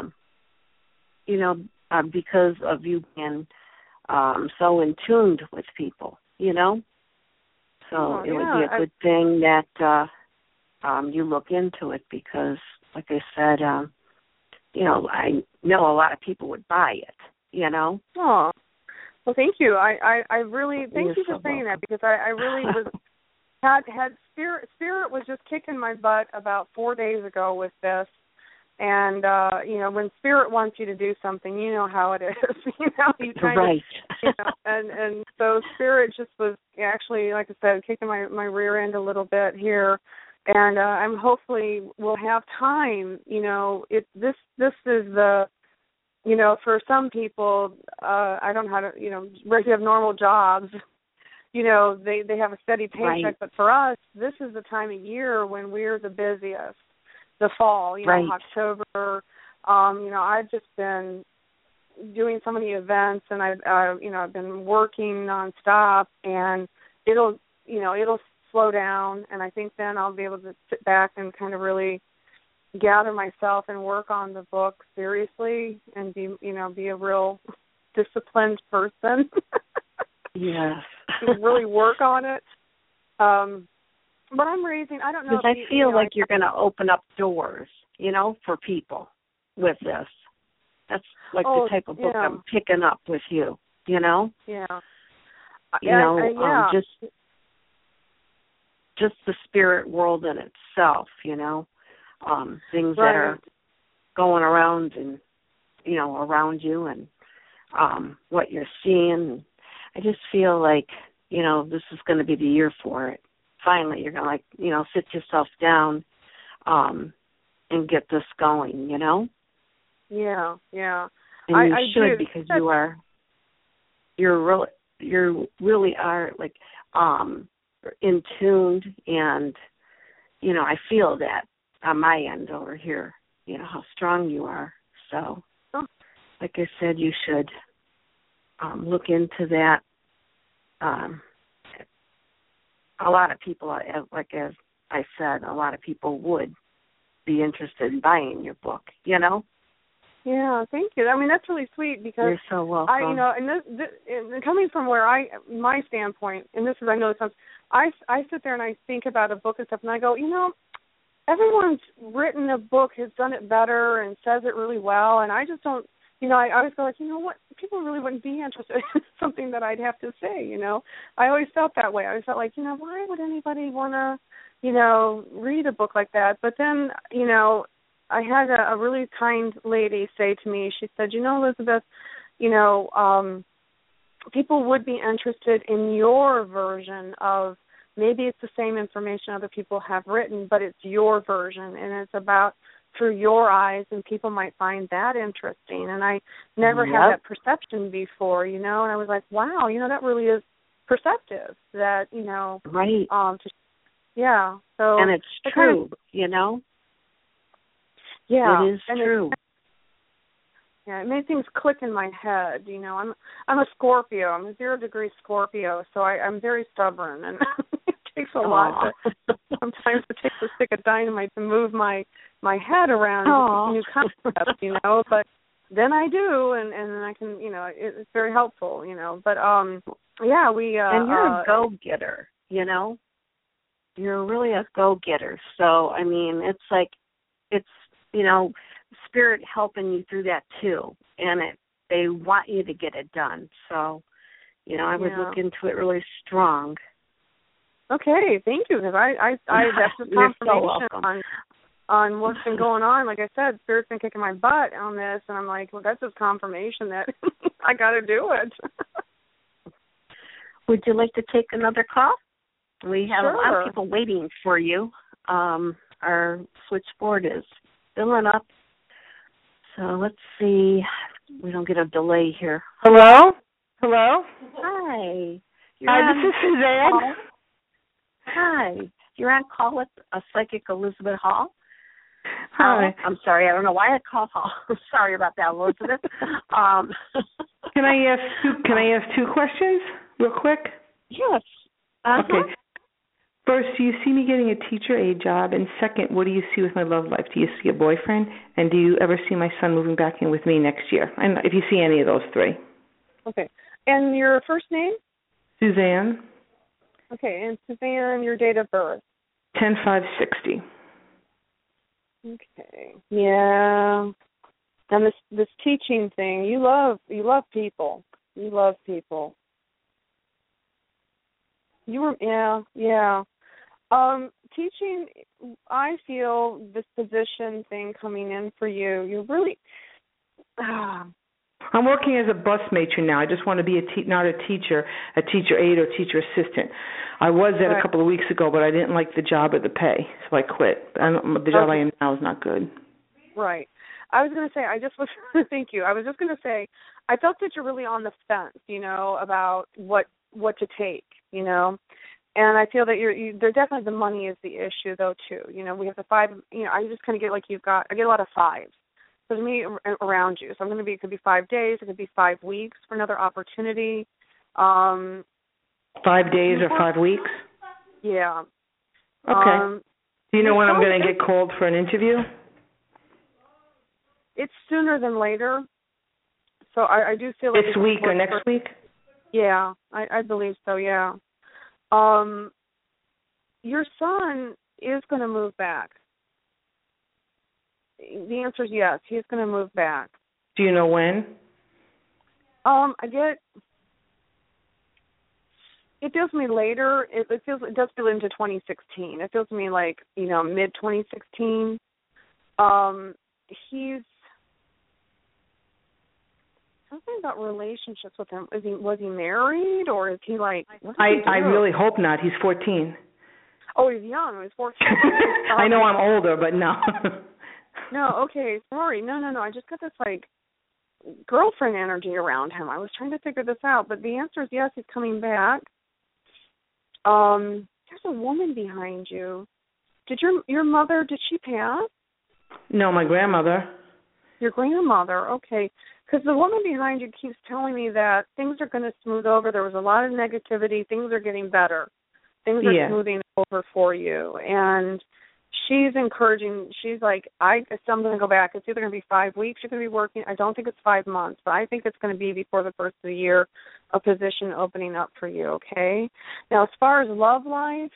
because of you being so in tune with people, So it would be a good thing that you look into it, because, like I said, I know a lot of people would buy it, Oh, well, thank you. I really thank you for saying that, because I really was had Spirit was just kicking my butt about 4 days ago with this. And, when Spirit wants you to do something, you know how it is. You kind right. of, and so Spirit just was actually, like I said, kicking my rear end a little bit here. And I'm hopefully we'll have time. This is the for some people, I don't know how to, where you have normal jobs, they have a steady paycheck. Right. But for us, this is the time of year when we're the busiest, the fall, right. October. I've just been doing so many events, and I've been working nonstop, and it'll slow down, and I think then I'll be able to sit back and kind of really gather myself and work on the book seriously and be a real disciplined person. Yes. Really work on it. But I'm raising, I don't know. Because I feel like you're going to open up doors, for people with this. That's like the type of book I'm picking up with you, Yeah. Just the spirit world in itself, things that are going around and, around you and what you're seeing. I just feel like, this is going to be the year for it. Finally, you're going to, sit yourself down and get this going, Yeah. And I should, do. because you really are, like, in tuned, and, I feel that on my end over here, how strong you are. So, like I said, you should look into that. A lot of people, like as I said, a lot of people would be interested in buying your book, Yeah, thank you. I mean, that's really sweet because you're so welcome. and coming from where my standpoint, and this is, I know this sounds, I sit there and I think about a book and stuff, and I go, everyone's written a book, has done it better, and says it really well, and I just don't, I always go like, what, people really wouldn't be interested in something that I'd have to say, I always felt that way. I always felt like, why would anybody want to, read a book like that? But then, I had a really kind lady say to me, she said, Elizabeth, people would be interested in your version of, maybe it's the same information other people have written, but it's your version, and it's about through your eyes, and people might find that interesting. And I never had that perception before, and I was like, wow, that really is perceptive, that, Right. So. And it's true, Yeah. It is true. It made things click in my head. I'm a Scorpio. I'm a 0-degree Scorpio, so I'm very stubborn, and it takes a lot. Sometimes it takes a stick of dynamite to move my head around new concepts, But then I do, and then I can, it's very helpful, But we. And you're a go-getter, You're really a go-getter. So I mean, it's like spirit helping you through that too, and they want you to get it done. So, I would look into it really strong. Okay, thank you, because I that's just confirmation on what's been going on. Like I said, Spirit's been kicking my butt on this, and I'm like, well, that's just confirmation that I got to do it. Would you like to take another call? We have a lot of people waiting for you. Our switchboard is filling up. So let's see. We don't get a delay here. Hello? Hello? Hi. Hi, this is Suzanne. Hi. You're on call with a psychic, Elizabeth Hall. Hi. I'm sorry. I don't know why I called Hall. Sorry about that, Elizabeth. Can I ask two questions real quick? Yes. Okay. First, do you see me getting a teacher aide job? And second, what do you see with my love life? Do you see a boyfriend? And do you ever see my son moving back in with me next year? And if you see any of those three. Okay. And your first name? Suzanne. Okay. And Suzanne, your date of birth? 10/5/60. Okay. Yeah. And this teaching thing, you love people. You love people. Yeah. Teaching, I feel this position thing coming in for you. You really. I'm working as a bus matron now. I just want to be not a teacher aide or teacher assistant. I was that a couple of weeks ago, but I didn't like the job or the pay, so I quit. The job I am now is not good. Right. I was going to say, I just was, thank you. I was just going to say, I felt that you're really on the fence, about what to take, And I feel that there definitely the money is the issue though too. We have the 5. I just kind of get like I get a lot of 5s. So to me around you. So it could be 5 days, it could be 5 weeks for another opportunity. 5 days or 5 weeks? Yeah. Okay. Do you know when I'm going to get called for an interview? It's sooner than later. So I do feel like this week or next week? Yeah, I believe so. Yeah. Your son is going to move back. The answer is yes. He's going to move back. Do you know when? It feels to me later. It does feel into 2016. It feels to me like mid 2016. He's something about relationships with him. Was he married or is he like? I really hope not. He's 14. Oh, he's young. He's 14. I know I'm older, but no. No, okay, sorry. No. I just got this like girlfriend energy around him. I was trying to figure this out, but the answer is yes. He's coming back. There's a woman behind you. Did your mother? Did she pass? No, my grandmother. Your grandmother, okay. Because the woman behind you keeps telling me that things are going to smooth over. There was a lot of negativity. Things are getting better. Things are smoothing over for you. And she's encouraging. She's like, I'm going to go back. It's either going to be 5 weeks you're going to be working. I don't think it's 5 months, but I think it's going to be before the first of the year, a position opening up for you, okay? Now, as far as love life,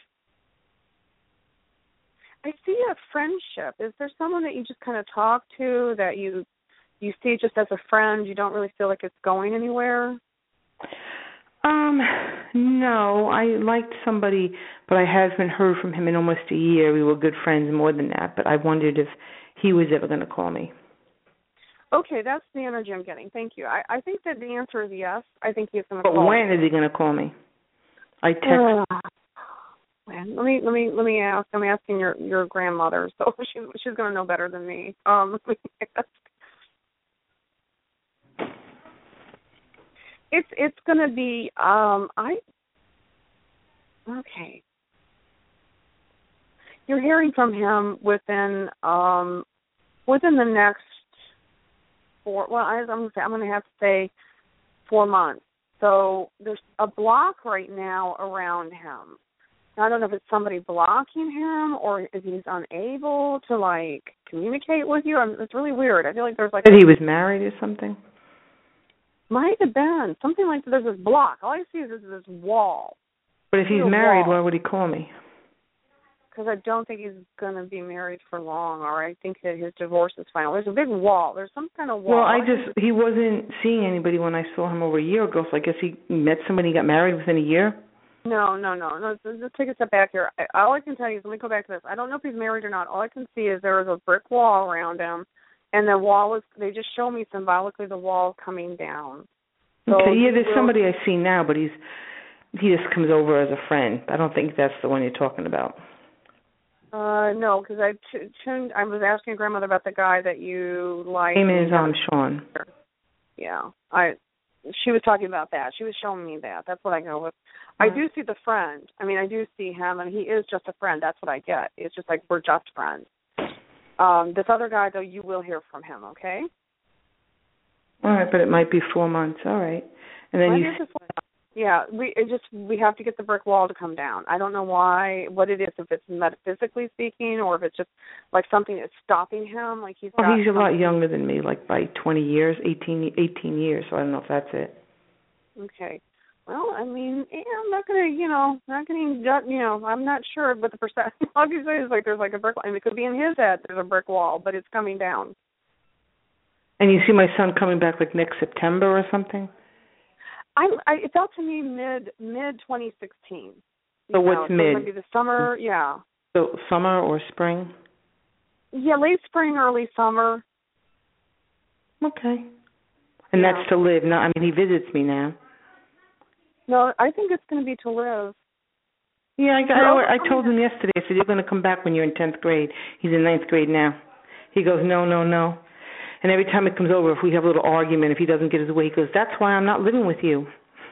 I see a friendship. Is there someone that you just kind of talk to that you see just as a friend? You don't really feel like it's going anywhere? No. I liked somebody, but I haven't heard from him in almost a year. We were good friends more than that, but I wondered if he was ever going to call me. Okay, that's the energy I'm getting. Thank you. I think that the answer is yes. I think he's going to call me. But when is he going to call me? I text. Let me ask. I'm asking your grandmother, so she's going to know better than me. Let me ask. It's going to be okay. You're hearing from him within the next 4. Well, I'm going to have to say 4 months. So there's a block right now around him. I don't know if it's somebody blocking him or if he's unable to communicate with you. It's really weird. I feel like there's he was married or something. Might have been something like there's this block. All I see is this wall. But if he's married, why would he call me? Because I don't think he's going to be married for long, or I think that his divorce is final. There's a big wall. There's some kind of wall. Well, he wasn't seeing anybody when I saw him over a year ago, so I guess he met somebody and got married within a year? No. Let's take a step back here. All I can tell you is, let me go back to this. I don't know if he's married or not. All I can see is there is a brick wall around him, and the wall they just show me symbolically the wall coming down. So okay, there's somebody I see now, but he just comes over as a friend. I don't think that's the one you're talking about. No, because I was asking your grandmother about the guy that you like. His name is Sean. Yeah, she was talking about that. She was showing me that. That's what I go with. I do see the friend. I mean, I do see him, and he is just a friend. That's what I get. It's just like we're just friends. This other guy, though, you will hear from him, okay? All right, but it might be 4 months. All right. And then we have to get the brick wall to come down. I don't know what it is, if it's metaphysically speaking or if it's just like something that's stopping him. Like he's a lot younger than me, like by 20 years, 18 years, so I don't know if that's it. Okay. Well, I mean, I'm not going to, I'm not sure, but the percent, obviously, is like there's like a brick wall. I mean, it could be in his head, there's a brick wall, but it's coming down. And you see my son coming back like next September or something? It felt to me mid 2016. So what's mid? Maybe the summer, yeah. So summer or spring? Yeah, late spring, early summer. Okay. And that's to live. No, I mean, he visits me now. No, I think it's going to be to live. Yeah, I told him yesterday. I said, you're going to come back when you're in 10th grade. He's in 9th grade now. He goes, no. And every time it comes over, if we have a little argument, if he doesn't get his way, he goes, "That's why I'm not living with you."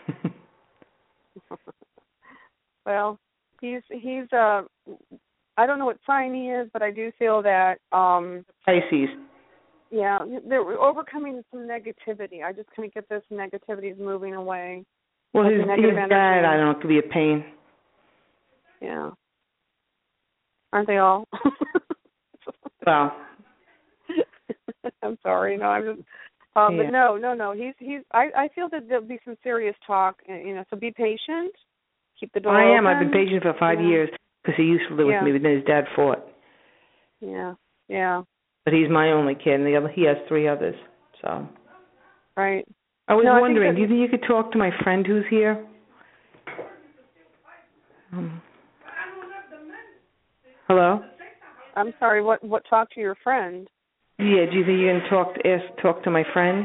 Well, he's I don't know what sign he is, but I do feel that Pisces. Yeah, they're overcoming some negativity. I just kind of get this negativity is moving away. Well, like his dad, I don't know, could be a pain. Yeah. Aren't they all? Well. I'm sorry. No, I'm just. But no. He's. I feel that there'll be some serious talk. So be patient. Keep the door open. I am. I've been patient for 5 years because he used to live with me, but then his dad fought. Yeah. Yeah. But he's my only kid, and he has 3 others. So. Right. I was wondering, do you think you could talk to my friend who's here? Hello? I'm sorry, what talk to your friend? Yeah, do you think you can talk to my friend?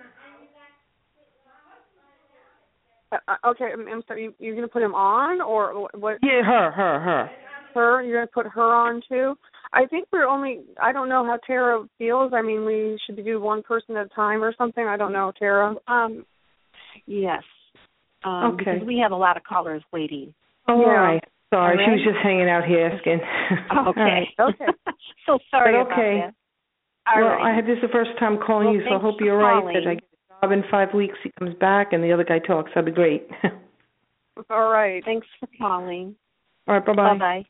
Okay, I'm sorry, you're going to put him on, or what? Yeah, her. Her? You're going to put her on, too? I think I don't know how Tara feels. I mean, we should do one person at a time or something. I don't know, Tara. Yes. Okay. Because we have a lot of callers waiting. Oh, yeah. All right. Sorry, she was just hanging out here asking. Okay. Okay. So sorry about that. I had this the first time calling you, so I hope you're right that I get a job in 5 weeks. He comes back and the other guy talks. That'd be great. All right. Thanks for calling. All right. Bye-bye. Bye-bye.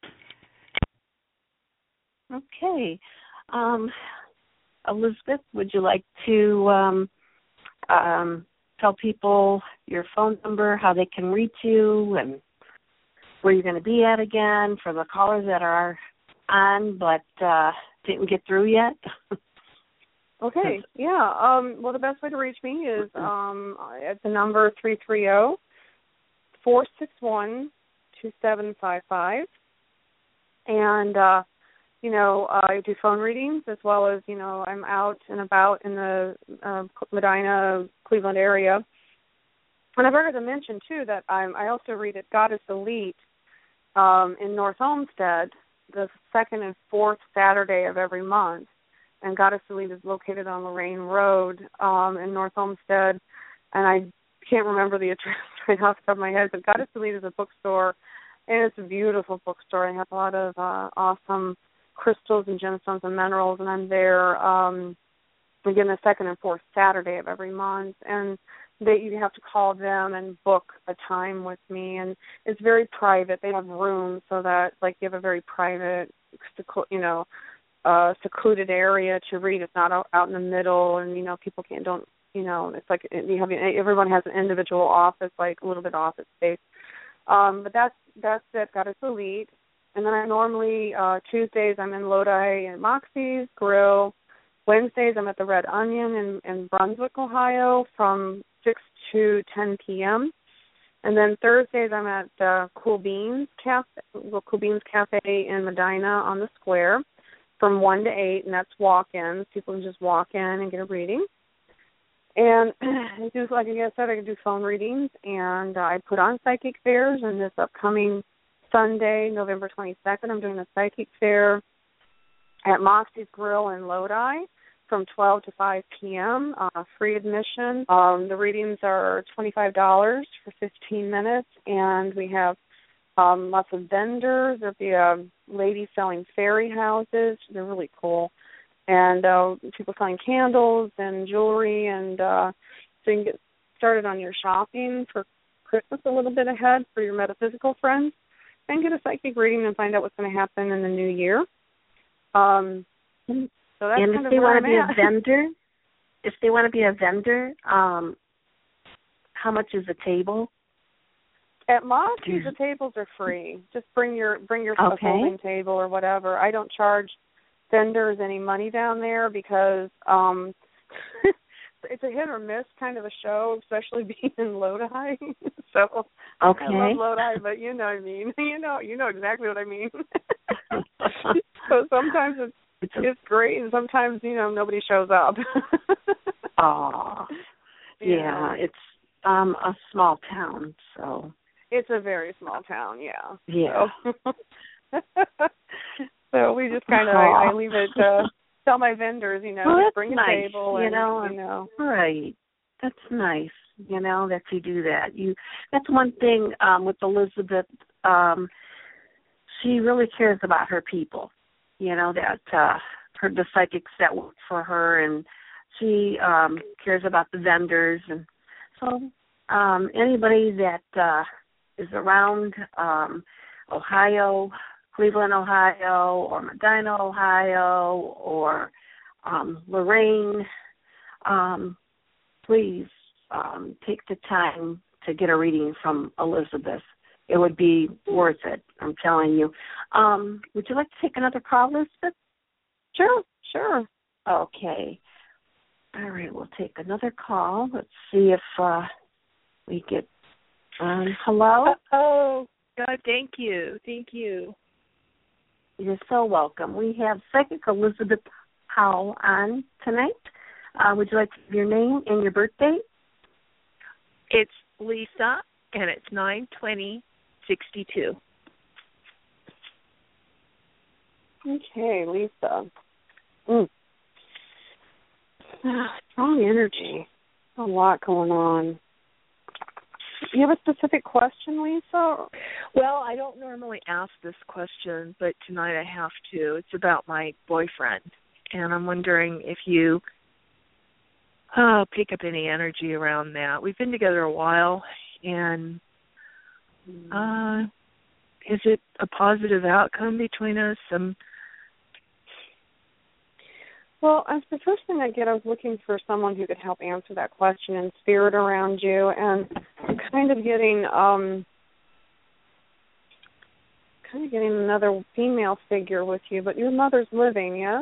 Okay. Elizabeth, would you like to tell people your phone number, how they can reach you, and where you're going to be at again for the callers that are on but didn't get through yet? Okay. Yeah. Well, the best way to reach me is at the number 330-461-2755. And I do phone readings as well as, I'm out and about in the Medina, Cleveland area. And I forgot to mention, too, that I also read at Goddess Elite in North Olmsted the second and fourth Saturday of every month. And Goddess Elite is located on Lorraine Road in North Olmsted. And I can't remember the address right off the top of my head, but Goddess Elite is a bookstore, and it's a beautiful bookstore. I have a lot of awesome crystals and gemstones and minerals, and I'm there again the second and fourth Saturday of every month. And you have to call them and book a time with me, and it's very private. They have rooms so that you have a very private, secluded area to read. It's not out in the middle, and people it's like everyone has an individual office, like a little bit of office space. But that's it. Goddess Elite. And then I normally, Tuesdays I'm in Lodi and Moxie's Grill. Wednesdays I'm at the Red Onion in Brunswick, Ohio from 6 to 10 p.m. And then Thursdays I'm at Cool Beans Cafe in Medina on the Square from 1 to 8, and that's walk-ins. People can just walk in and get a reading. And just like I said, I can do phone readings, and I put on psychic fairs. And this upcoming Sunday, November 22nd, I'm doing a psychic fair at Moxie's Grill in Lodi from 12 to 5 p.m., free admission. The readings are $25 for 15 minutes, and we have lots of vendors. There'll be a lady selling fairy houses. They're really cool. And people selling candles and jewelry, and so you can get started on your shopping for Christmas a little bit ahead for your metaphysical friends, and get a psychic reading and find out what's going to happen in the new year. So that's and kind if they want to be a vendor, how much is a table? At Moxie's, the tables are free. Just bring your folding table or whatever. I don't charge vendors any money down there because it's a hit or miss kind of a show, especially being in Lodi. So I love Lodi, but you know what I mean. You know exactly what I mean. So sometimes it's great, and sometimes nobody shows up. Oh, yeah, it's a small town, so it's a very small town. Yeah. Yeah. So we just kind of I leave it tell my vendors, well, just that's bring a nice, table and. Right. That's nice, that you do that. That's one thing with Elizabeth. She really cares about her people. That the psychics that work for her, and she cares about the vendors, and so anybody that is around Ohio, Cleveland, Ohio, or Medina, Ohio, or Lorraine, please take the time to get a reading from Elizabeth. It would be worth it, I'm telling you. Would you like to take another call, Elizabeth? Sure. Okay. All right, we'll take another call. Let's see if we get hello? Oh, God, thank you. You're so welcome. We have Psychic Elizabeth Howell on tonight. Would you like to give your name and your birth date? It's Lisa, and it's 9/20/62. Okay, Lisa. Strong energy. A lot going on. You have a specific question, Lisa? Well, I don't normally ask this question, but tonight I have to. It's about my boyfriend, and I'm wondering if you pick up any energy around that. We've been together a while, and is it a positive outcome between us? Well, as the first thing I was looking for someone who could help answer that question in spirit around you, and I'm kind of getting another female figure with you, but your mother's living, yes?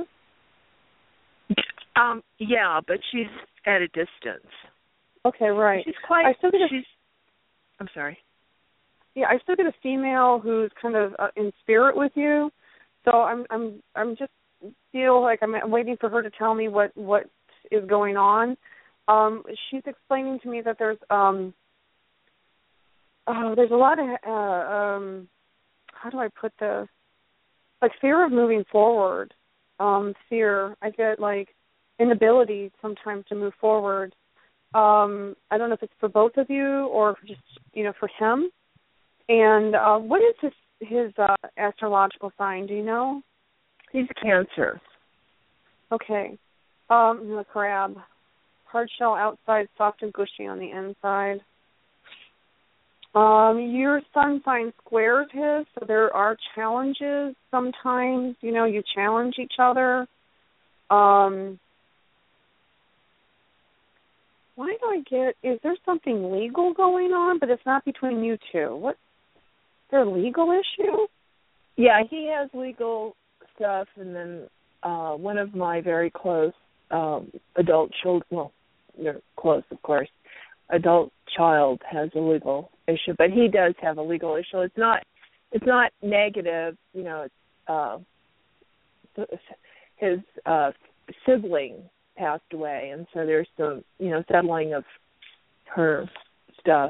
Yeah, but she's at a distance. Okay, right. She's quite. I'm sorry. Yeah, I still get a female who's kind of in spirit with you, so I'm just feel like I'm waiting for her to tell me what is going on. She's explaining to me that there's a lot of how do I put this? Like fear of moving forward. Fear. I get like inability sometimes to move forward. I don't know if it's for both of you or just for him. And what is his astrological sign? Do you know? He's a Cancer. Okay. The crab. Hard shell outside, soft and gushy on the inside. Your sun sign squares his, so there are challenges sometimes. You challenge each other. Why do I is there something legal going on, but it's not between you two? What? Is there a legal issue? Yeah, he has legal stuff, and then one of my very close adult children, well, they're close, of course, adult child has a legal issue, but he does have a legal issue. It's not negative, it's his sibling passed away, and so there's some, settling of her stuff,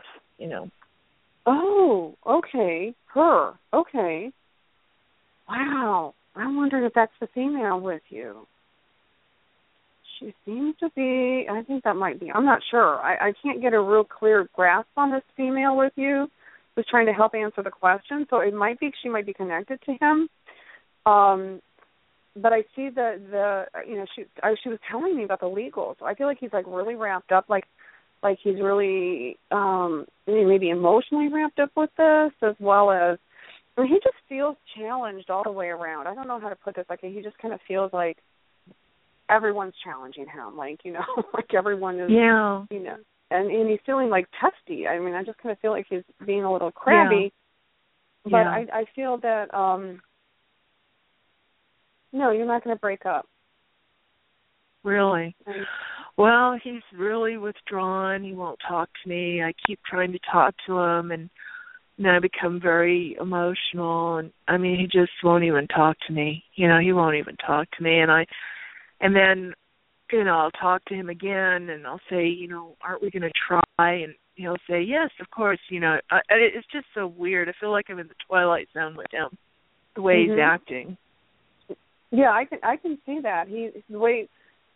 Oh, okay. Her. Okay. Wow. I'm wondering if that's the female with you. She seems to be, I think that might be, I'm not sure. I can't get a real clear grasp on this female with you who's trying to help answer the question, so it might be, she might be connected to him. But I see she was telling me about the legal, so I feel like he's like really wrapped up, like he's really maybe emotionally wrapped up with this, as well as, he just feels challenged all the way around. I don't know how to put this. Like he just kind of feels like everyone's challenging him. Like like everyone is. Yeah. And he's feeling like testy. I mean, I just kind of feel like he's being a little crabby. Yeah. But I feel that no, you're not going to break up. Really? Well, he's really withdrawn. He won't talk to me. I keep trying to talk to him, and I become very emotional, and he just won't even talk to me. He won't even talk to me, and then I'll talk to him again, and I'll say, aren't we going to try? And he'll say, yes, of course. It's just so weird. I feel like I'm in the Twilight Zone with him, the way he's acting. Yeah, I can see that. He the way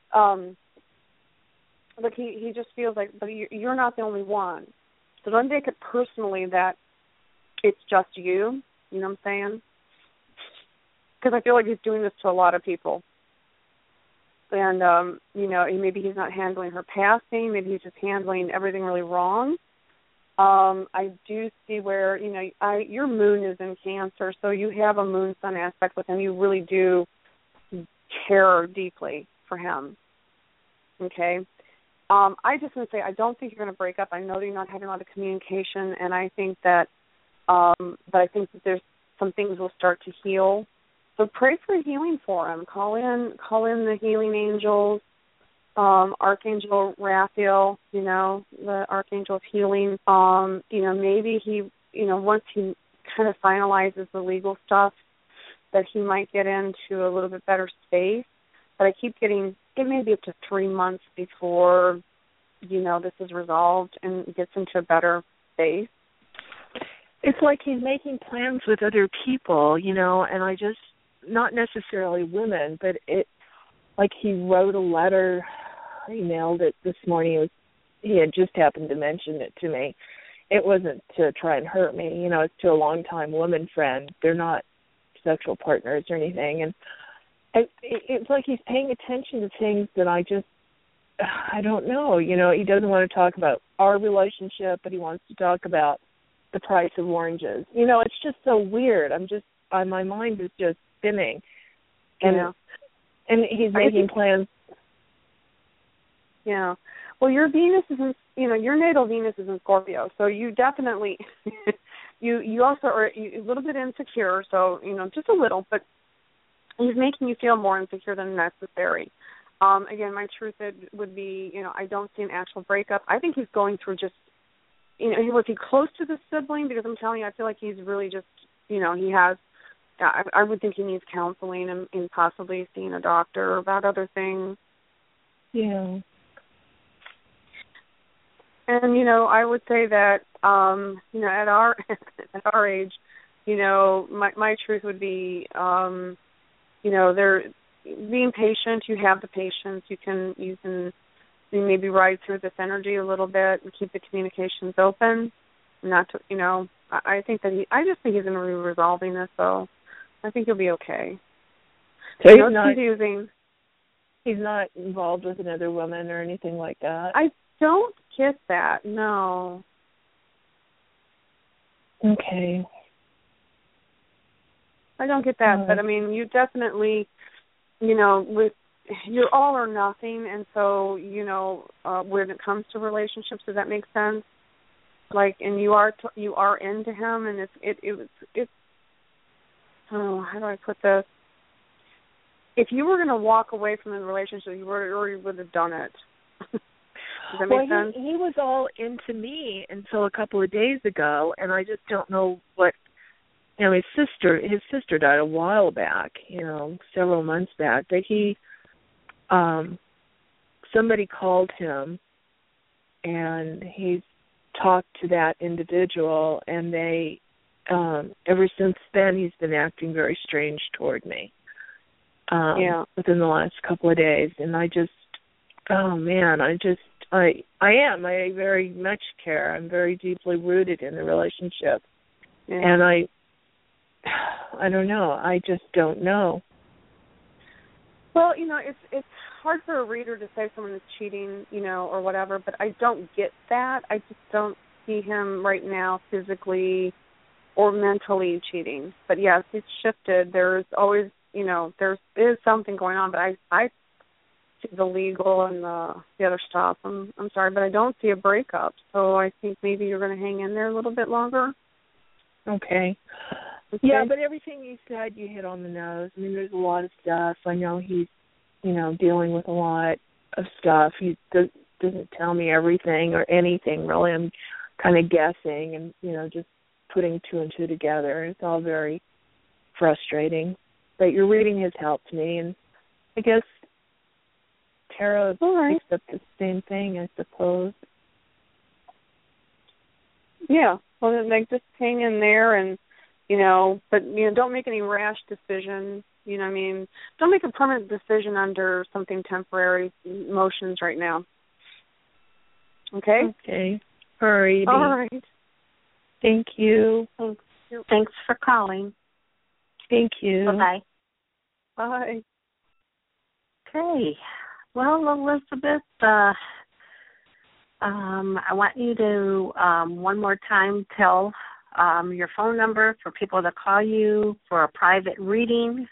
like he just feels like, but you're not the only one. So don't take it personally that it's just you. You know what I'm saying? Because I feel like he's doing this to a lot of people. And, maybe he's not handling her passing. Maybe he's just handling everything really wrong. I do see where, your moon is in Cancer, so you have a moon-sun aspect with him. You really do care deeply for him. Okay? I just want to say I don't think you're going to break up. I know that you're not having a lot of communication, and I think that there's some things will start to heal. So pray for healing for him. Call in the healing angels, Archangel Raphael, the Archangel of Healing. Maybe he, once he kind of finalizes the legal stuff, that he might get into a little bit better space. But I keep getting, it may be up to 3 months before, this is resolved and gets into a better space. It's like he's making plans with other people, and I just, not necessarily women, but like he wrote a letter, I mailed it this morning. He had just happened to mention it to me. It wasn't to try and hurt me, it's to a longtime woman friend. They're not sexual partners or anything. And it's like he's paying attention to things that I don't know. He doesn't want to talk about our relationship, but he wants to talk about the price of oranges. It's just so weird. My mind is just spinning. And he's making plans. Yeah. Well, your Venus is in, your natal Venus is in Scorpio, so you definitely, you also are a little bit insecure, so, just a little, but he's making you feel more insecure than necessary. Again, my truth would be, I don't see an actual breakup. I think he's going through just, was he close to the sibling? Because I'm telling you, I feel like he's really just, he has, I would think he needs counseling and possibly seeing a doctor about other things. Yeah. And, I would say that, at our age, my truth would be, they're being patient. You have the patience. You can maybe ride through this energy a little bit and keep the communications open. Not to, I think that I just think he's going to be resolving this, so I think he'll be okay. So it's confusing. He's not involved with another woman or anything like that? I don't get that, no. Okay. I don't get that, but I mean, you definitely, with you're all or nothing, and so when it comes to relationships, does that make sense? Like, and you are into him, and it's how do I put this? If you were going to walk away from the relationship, you already would have done it. Does that make sense? He was all into me until a couple of days ago, and I just don't know what. His sister died a while back, several months back. But somebody called him, and he's talked to that individual, and they, ever since then, he's been acting very strange toward me. Within the last couple of days, and I very much care. I'm very deeply rooted in the relationship, and I don't know. I just don't know. Well, it's hard for a reader to say someone is cheating, or whatever, but I don't get that. I just don't see him right now physically or mentally cheating. But yes, it's shifted. There's always, there is something going on, but I see the legal and the other stuff. I'm sorry, but I don't see a breakup. So I think maybe you're going to hang in there a little bit longer. Okay. Yeah, but everything you said, you hit on the nose. I mean, there's a lot of stuff. I know he's, dealing with a lot of stuff. He doesn't tell me everything or anything, really. I'm kind of guessing and, just putting two and two together. It's all very frustrating. But your reading has helped me, and I guess tarot picks up the same thing, I suppose. Yeah, well, just hang in there and, but, don't make any rash decisions. You know what I mean? Don't make a permanent decision under something temporary emotions right now. Okay? Okay. All right. All right. Thank you. Thanks for calling. Thank you. Bye-bye. Bye. Okay. Well, Elizabeth, I want you to one more time tell your phone number for people to call you for a private reading.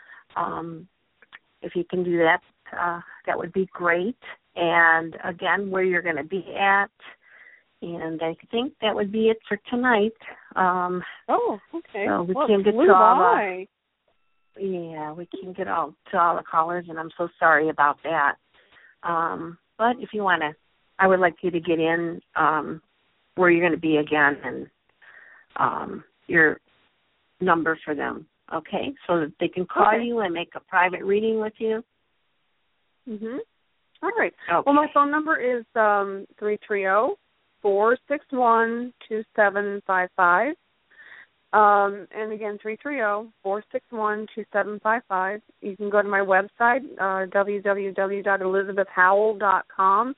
If you can do that, that would be great. And again, where you're going to be at. And I think that would be it for tonight. Okay. So we well, can get to all we can get all to all the callers, and I'm so sorry about that. But if you want to, I would like you to get in where you're going to be again and your number for them, okay, so that they can call you and make a private reading with you. Mhm. All right. Okay. Well, my phone number is 330-461-2755. And again, 330-461-2755. You can go to my website, www.elizabethhowell.com,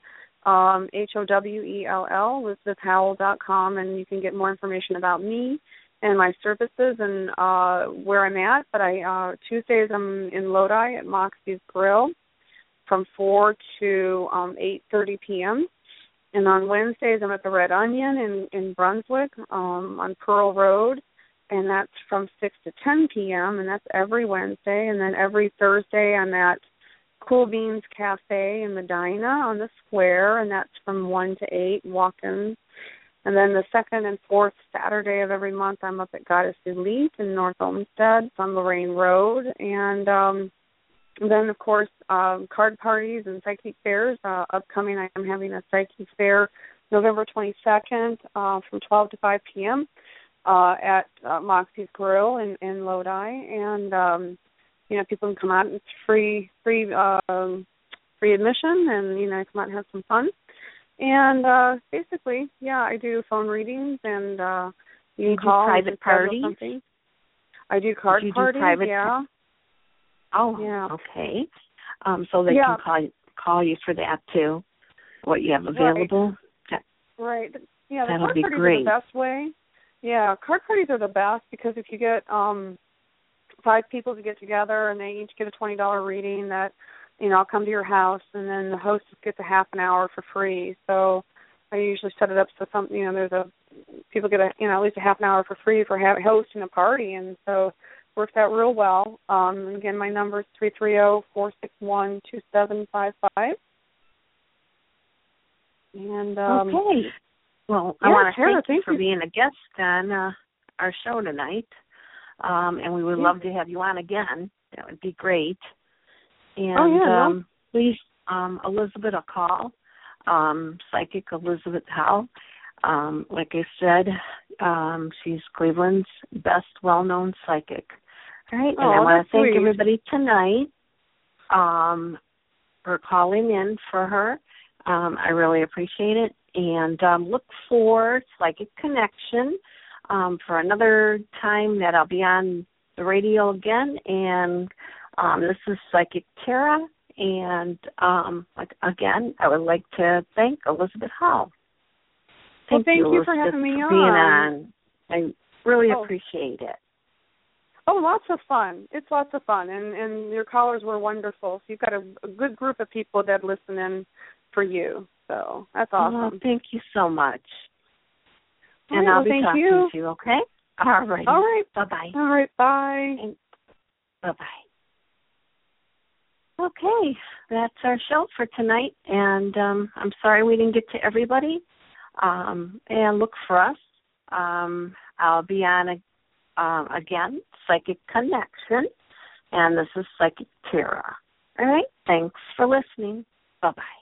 HOWELL, elizabethhowell.com, and you can get more information about me and my services and where I'm at. But Tuesdays I'm in Lodi at Moxie's Grill from 4 to 8:30 p.m. And on Wednesdays I'm at the Red Onion in Brunswick on Pearl Road, and that's from 6 to 10 p.m., and that's every Wednesday. And then every Thursday I'm at Cool Beans Cafe in Medina on the square, and that's from 1 to 8, walk-ins. And then the second and fourth Saturday of every month I'm up at Goddess Elite in North Olmsted on Lorraine Road. And then, of course, card parties and psychic fairs. Upcoming, I am having a psychic fair November 22nd from 12 to 5 p.m. At Moxie's Grill in Lodi. And, people can come out. It's free admission, and, come out and have some fun. And basically, I do phone readings, and you can call private parties. Something. I do card parties. Oh, yeah. Okay. So they can call you for that too. What you have available. Right. Yeah, the that'll card be parties great. are the best way. Yeah, card parties are the best because if you get 5 people to get together and they each get a $20 reading, that I'll come to your house, and then the hostess gets a half an hour for free. So I usually set it up so people get at least a half an hour for free for hosting a party, and so it works out real well. Again, my number is 330-461-2755. And okay. Well, I want to thank you for being a guest on our show tonight, and we would love to have you on again. That would be great. And please, Elizabeth, a call, Psychic Elizabeth Howell. Like I said, she's Cleveland's best well-known psychic. All right, and I want to thank everybody tonight for calling in for her. I really appreciate it. And look for Psychic Connection for another time that I'll be on the radio again. And this is Psychic Tara. And again, I would like to thank Elizabeth Howell. Thank you for having me on. I really appreciate it. Oh, lots of fun. It's lots of fun. And your callers were wonderful. So you've got a good group of people that listen in for you. So that's awesome. Well, thank you so much. And I'll be talking to you, okay? All right. All right. Bye-bye. All right. Bye. Bye-bye. Okay, that's our show for tonight. And I'm sorry we didn't get to everybody. And look for us. I'll be on again, Psychic Connection. And this is Psychic Tara. All right. Thanks for listening. Bye-bye.